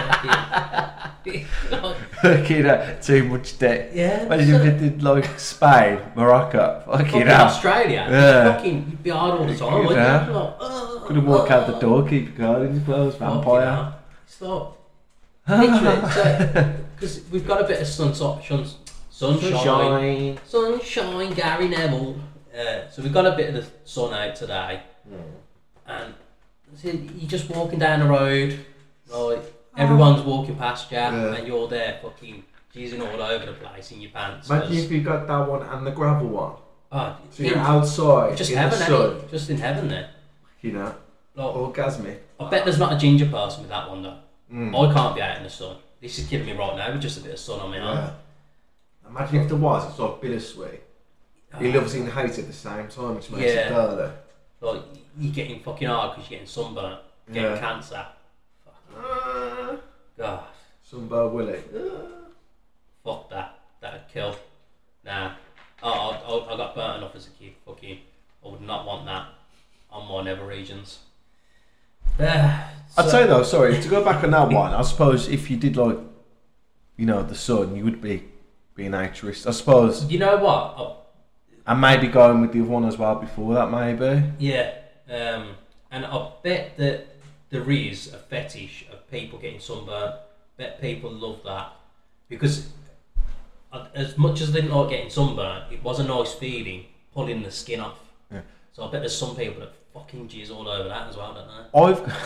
Fucking uh, too much dick. Yeah. Imagine if it did like Spain, Morocco. Fucking Fucking hell. Australia. Yeah. Fucking, you'd be hard all the time, wouldn't Yeah. you? Like, oh, Couldn't walk out the oh. door, keep your card in your clothes, Fucking vampire. hell. It's like, literally, because we've got a bit of sun, sun, sunshine, Sunshine. sunshine, Gary Neville. Uh, so we've got a bit of the sun out today, and so you're just walking down the road, like everyone's walking past you, Yeah. and you're there fucking jizzing all over the place in your pants. Imagine 'cause- if you got that one and the gravel one. oh, So you're in- outside just in heaven, the ain't sun, it? Just in heaven there. you know, Like, orgasmic. I bet there's not a ginger person with that one though. Mm. I can't be out in the sun. This is killing me right now with just a bit of sun on my arm. Yeah. Imagine if there was, it's like bittersweet. He loves it and hates it at the same time, which makes Yeah. it further. Like you're getting fucking hard because you're getting sunburnt, getting Yeah. cancer. God, Sunburn Willie. fuck that. That'd kill. Nah. I, I, I I got burnt enough as a kid. Fucking, I would not want that on my nether regions. Uh, I'd so- say though, sorry, to go back on that one, I suppose if you did like, you know, the sun, you would be being naturist. I suppose, You know what? I, and maybe going with the other one as well before that, maybe. Yeah, um, and I bet that there is a fetish of people getting sunburnt. Bet people love that because uh, as much as they didn't like getting sunburnt, it was a nice feeling pulling the skin off. Yeah. So I bet there's some people that fucking jizz all over that as well, don't they?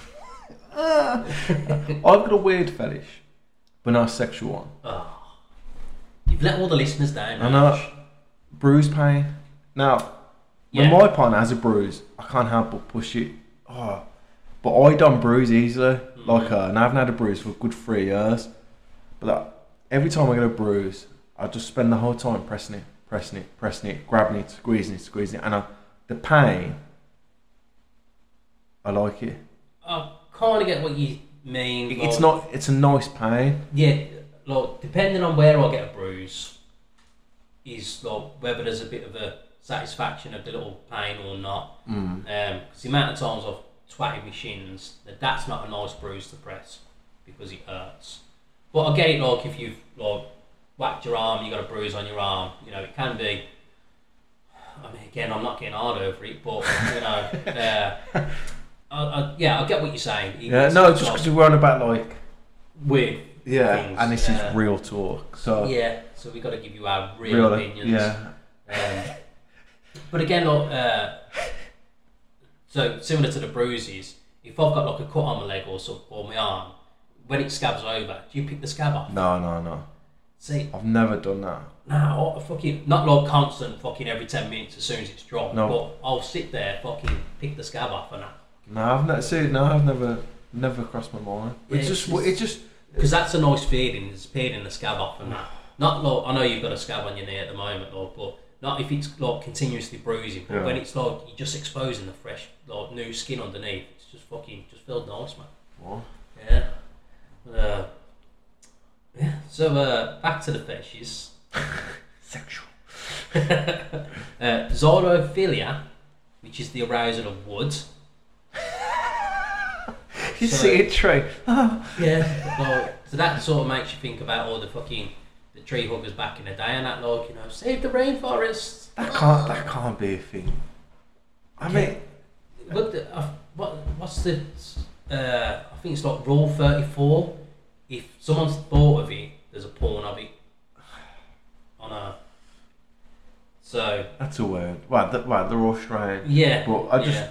I've I've got a weird fetish, but not a sexual one. Oh, you've let all the listeners down. I know. Rich. Bruise pain. Now, when Yeah. my partner has a bruise, I can't help but push it. Oh, but I don't bruise easily, like her, and I haven't had a bruise for a good three years. But that, every time I get a bruise, I just spend the whole time pressing it, pressing it, pressing it, grabbing it, squeezing it, squeezing it, and I, the pain, I like it. I kind of get what you mean. It's like- not. It's a nice pain. Yeah, like depending on where I get a bruise, is like whether there's a bit of a satisfaction of the little pain or not. Mm. Um, because the amount of times I've twatted my shins, that that's not a nice bruise to press because it hurts. But I get it, like if you've like whacked your arm, you got a bruise on your arm. You know, it can be. I mean, again, I'm not getting hard over it, but you know, uh, I, I, yeah, I get what you're saying. It- Yeah, it's no, just like because we're on about like weird. yeah, things, and this uh, is real talk. So Yeah, so we got to give you our real, real, opinions. yeah. Um, but again, look, uh, so similar to the bruises, if I've got like a cut on my leg or some, or my arm, when it scabs over, do you pick the scab off? No, no, no. See, I've never done that. nah, I fucking not like constant fucking every ten minutes as soon as it's dry. No. But I'll sit there, fucking pick the scab off and that. No, I've never see. No, I've never, never crossed my mind. Yeah, it's it's just, just- it's just. Because that's a nice feeling, it's peeling the scab off and that. Not like, I know you've got a scab on your knee at the moment, like, but not if it's like continuously bruising, but Yeah. when it's like you're just exposing the fresh, like new skin underneath, it's just fucking, just feels nice, man. What? Yeah. Uh, yeah, so uh, back to the fetishes. Sexual. uh, Zorophilia, which is the arousal of wood. You So- see it, Trey. Yeah, like, so that sort of makes you think about all the fucking the tree huggers back in the day and that, like, you know, save the rainforest. That can't, that can't be a thing. I mean, What the, uh, what what's the? Uh, I think it's like Rule thirty-four. If someone's thought of it, there's a porn of it on a. So that's a word. Well, the, well, they're all strange. yeah, But I just.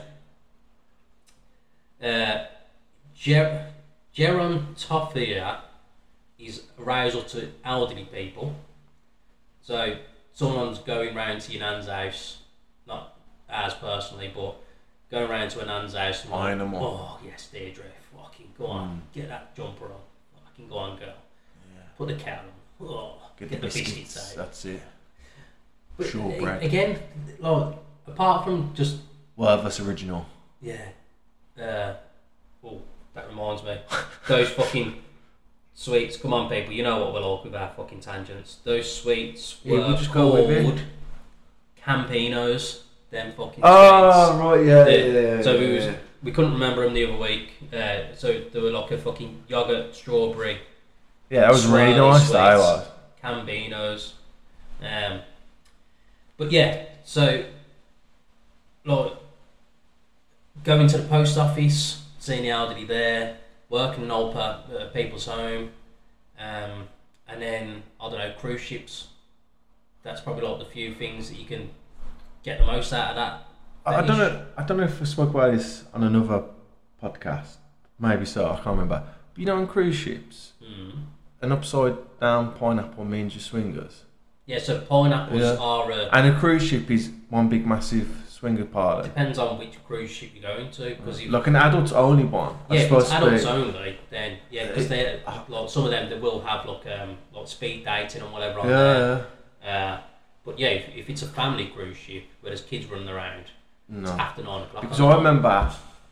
yeah. Uh, ger- gerontophilia is arousal to elderly people. So someone's going round to your nan's house, not ours personally, but going round to a nan's house and I like, know more. oh yes, Deirdre, fucking go on, get that jumper on, fucking go on, girl, Yeah. put the cow on, oh, Get, get, the the biscuits. biscuits out. That's it. But Shortbread. a- again, like, apart from just Well, that's original. yeah, uh, oh, that reminds me, those fucking sweets. Come on, people, you know what we'll like with our fucking tangents. Those sweets Yeah, were we'll just go with it. called Campinos. Them fucking Oh, sweets. right, yeah, The- yeah, yeah. so yeah, we was yeah. we couldn't remember them the other week. Uh, so they were like a fucking yogurt, strawberry, Yeah, that was really swirly nice, that sweets. was. Campinos. Um, but yeah, so like going to the post office, seeing the elderly there, working in old per, uh, people's home, um, and then I don't know, cruise ships. That's probably like the few things that you can get the most out of that. I, I don't fetish. know. I don't know if I spoke about this on another podcast. Maybe so. I can't remember. But you know, on cruise ships, Mm. an upside down pineapple means you're swingers, Yeah, so pineapples Yeah. are. Uh, and a cruise ship is one big massive swinger party, depends on which cruise ship you're going to, because if like an adults only one. yeah, if supposed it's to adults be. only, then yeah, because they like some of them they will have like um like speed dating and whatever on Yeah, there. yeah. Uh, but yeah, if, if it's a family cruise ship where there's kids running around, it's No. after nine o'clock. Because I remember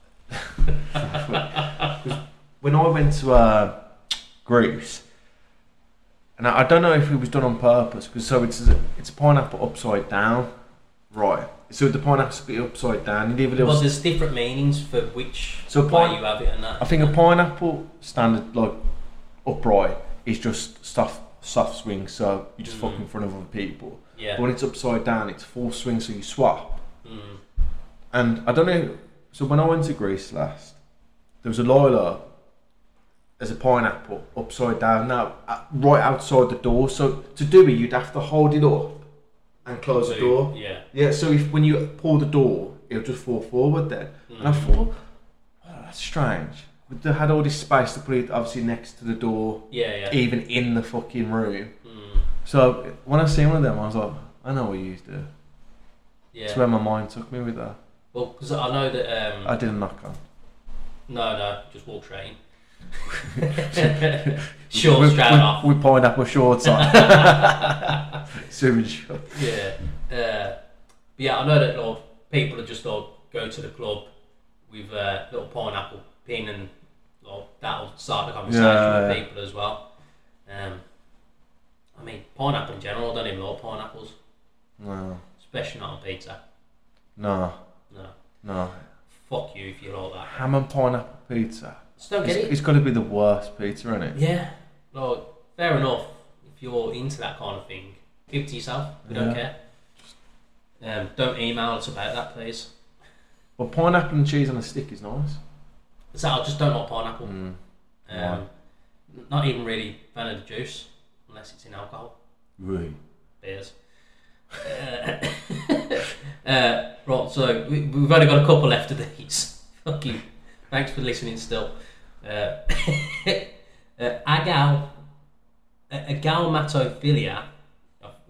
when I went to uh, Greece, and I, I don't know if it was done on purpose, because so it's a, it's a pineapple upside down, right? So the pineapple's a bit upside down. You leave a little. Well, there's different meanings for which So way pine- you have it and that. I think a pineapple standard like upright is just soft soft swing, so you just Mm. fuck in front of other people. yeah. But when it's upside down, it's full swing, so you swap. Mm. And I don't know. So when I went to Greece last, there was a Lola as a pineapple upside down now, uh, right outside the door. So to do it, you'd have to hold it up and close the So, door. Yeah. Yeah. So if when you pull the door, it'll just fall forward then. And I Mm. thought, oh, that's strange. But they had all this space to put it obviously next to the door, Yeah, yeah. even in the fucking room. Mm. So when I seen one of them, I was like, I know what you do. Yeah. That's where my mind took me with that. Well, because I know that. Um, I didn't knock on. no, no, just walk straight in. Short with, straight with, off. with pineapple shorts on. Swimming shorts. Yeah. Uh, but yeah, I know that like, people are just like go to the club with a little pineapple pin and like, that'll start the conversation Yeah, with yeah. people as well. Um, I mean, pineapple in general, I don't even like pineapples, No, especially not on pizza. no, No. no. Fuck you if you like that. Ham and pineapple pizza. Just don't It's, get it. it's got to be the worst pizza, isn't it? Yeah. Like, fair enough. If you're into that kind of thing, keep it to yourself. We don't Yeah. care. Um, don't email us about that, please. But pineapple and cheese on a stick is nice. So I just don't like pineapple. Mm. Um, not even really fan of the juice, unless it's in alcohol. Right. Beers. uh, uh, right, so we, we've only got a couple left of these. Fuck you. Thanks for listening still. Uh, uh, agal, uh, agalmatophilia.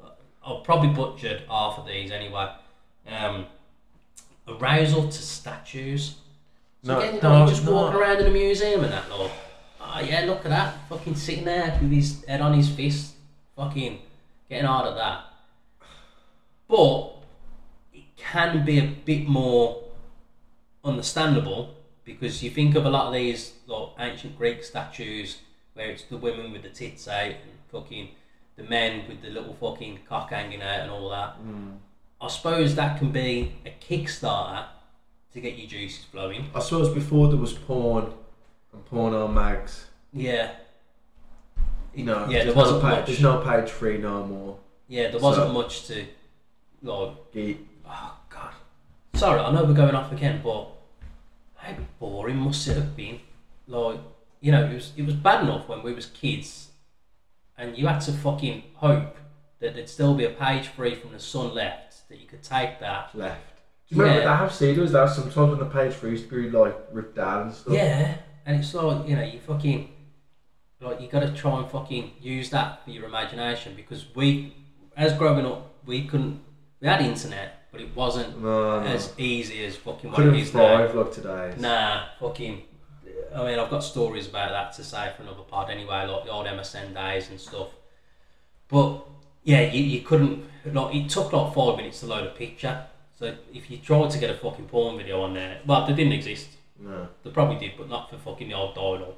I've probably butchered half of these anyway. Um, arousal to statues. So No, again, you, no, know, you just no. walking around in a museum and that, Lord. Oh yeah, look at that. Fucking sitting there with his head on his fist. Fucking getting hard at that. But it can be a bit more understandable because you think of a lot of these like ancient Greek statues where it's the women with the tits out and fucking the men with the little fucking cock hanging out and all that. Mm. I suppose that can be a Kickstarter to get your juices flowing. I suppose before there was porn and porn on mags. Yeah. You know, yeah, there there's wasn't no page, much. There's no page three no more. Yeah, there wasn't So- much to like. Geek. Oh God. Sorry, I know we're going off again, but how boring must it have been? Like, you know, it was it was bad enough when we was kids, and you had to fucking hope that there'd still be a page free from the sun left that you could take that. Left. Do you remember Yeah. that? I have seen those. That sometimes when the page three used to be like ripped down and stuff. Yeah, and it's like, you know, you fucking like you got to try and fucking use that for your imagination because we, as growing up, we couldn't. We had internet, but it wasn't No, no. as easy as fucking what Couldn't it is now. thrive like today. Nah, fucking. I mean, I've got stories about that to say for another pod anyway, like the old M S N days and stuff. But yeah, you, you couldn't. Like, it took like five minutes to load a picture. So if you tried to get a fucking porn video on there, well, they didn't exist. No. They probably did, but not for fucking the old dial-up.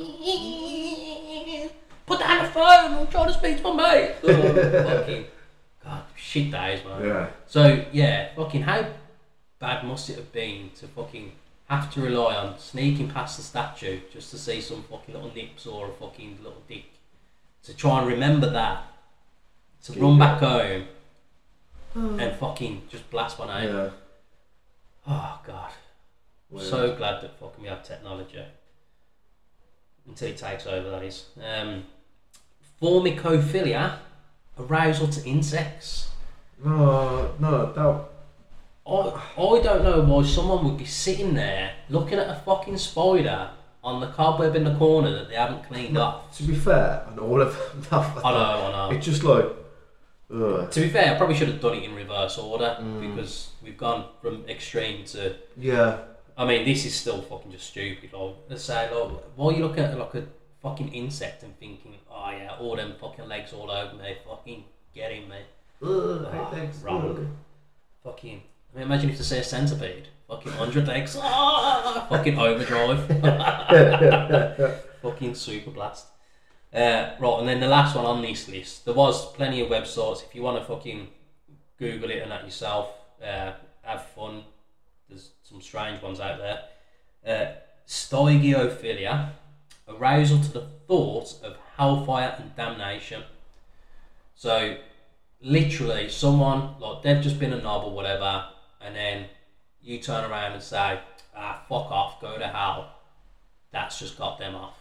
Put down the phone, I'm trying to speak to my mate. Oh, fucking, God, shit days, man. Yeah. So, yeah, fucking how bad must it have been to fucking have to rely on sneaking past the statue just to see some fucking little nips or a fucking little dick. To try and remember that. To Keep run it. back home and fucking just blast one out. Yeah. Oh, God. Weird. So glad that fucking we have technology. Until it takes over, that is. Um, formicophilia, arousal to insects. No, no, that. I, I don't know why someone would be sitting there looking at a fucking spider on the cobweb in the corner that they haven't cleaned No, off. to be fair, and all of them. That, I know, I know. It's just like. Ugh. To be fair, I probably should have done it in reverse order Mm. because we've gone from extreme to. Yeah. I mean, this is still fucking just stupid. Like, let's say, like, why are you looking at like a fucking insect and thinking, oh yeah, all them fucking legs all over me, fucking get him, mate. Ugh, Oh, thanks. wrong. Ugh. Fucking. I mean, imagine if to say a centipede. Fucking hundred legs. Ah, fucking overdrive. Fucking super blast. Uh, right, and then the last one on this list. There was plenty of websites. If you want to fucking Google it and that yourself, uh, have fun. There's some strange ones out there. Uh, Stygiophilia, arousal to the thought of hellfire and damnation. So, literally, someone, like, they've just been a knob or whatever, and then you turn around and say, ah, fuck off, go to hell. That's just got them off.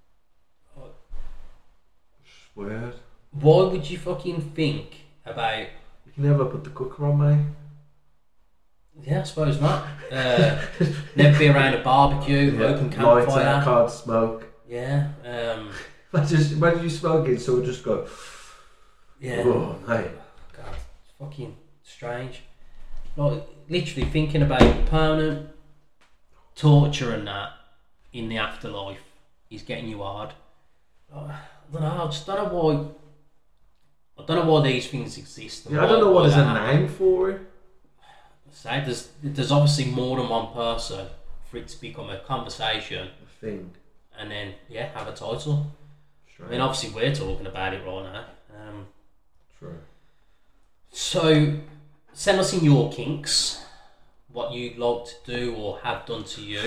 It's weird. Why would you fucking think about... You can never put the cooker on, mate. Yeah, I suppose not. Uh, never be around a barbecue, open Lighter, campfire. can't smoke. Yeah, um, Imagine, imagine you smoking, so just go. yeah. Oh, mate. God, it's fucking strange. Like, literally thinking about permanent torture and that in the afterlife is getting you hard. Like, I don't know, I just don't know why. I don't know why these things exist. and Yeah, I don't know why- what why is they a happen. name for it. Say, there's, there's obviously more than one person for it to become a conversation A thing. and then, yeah, have a title. I Strange. mean, obviously we're talking about it right now. Um, True. so, send us in your kinks, what you'd like to do or have done to you.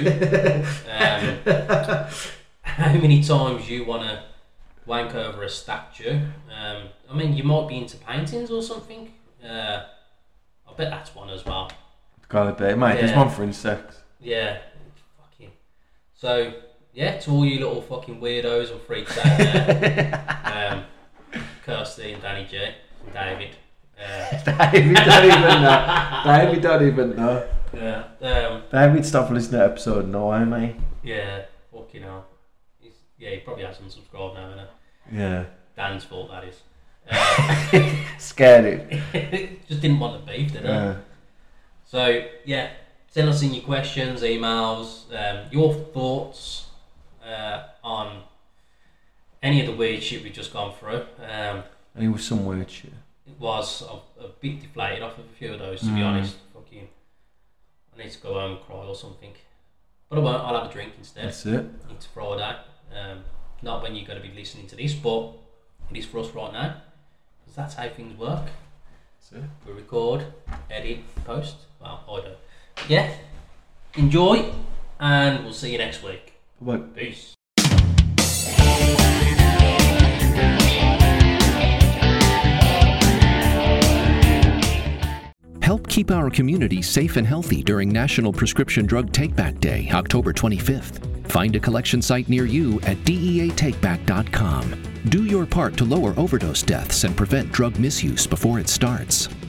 um, how many times you want to wank over a statue. Um, I mean, you might be into paintings or something. Uh, I bet that's one as well. Gotta be, mate. There's Yeah. one for insects. Yeah, fucking. So yeah, to all you little fucking weirdos and freaks out there, um, Kirsty and Danny J, and David. Uh, David don't even know. David don't even know. yeah, um, David, stop listening to episode nine, mate. yeah, fucking hell. He's, yeah, he probably has unsubscribed now, innit? Yeah. Dan's fault that is. Scared it. Just didn't want the beef, did Yeah. I? So, yeah, send us in your questions, emails, um, your thoughts uh, on any of the weird shit we've just gone through. Um, And it was some weird shit. it was a, a bit deflated off of a few of those, to be Mm. honest. Fucking, I need to go home and cry or something. But I won't, I'll have a drink instead. That's it. It's Friday. Um, not when you're going to be listening to this, but it is for us right now. Because that's how things work. That's it. We record, edit, post. Well, I do. Yeah. Enjoy, and we'll see you next week. Bye. Peace. Help keep our community safe and healthy during National Prescription Drug Takeback Day, October twenty-fifth. Find a collection site near you at D E A takeback dot com. Do your part to lower overdose deaths and prevent drug misuse before it starts.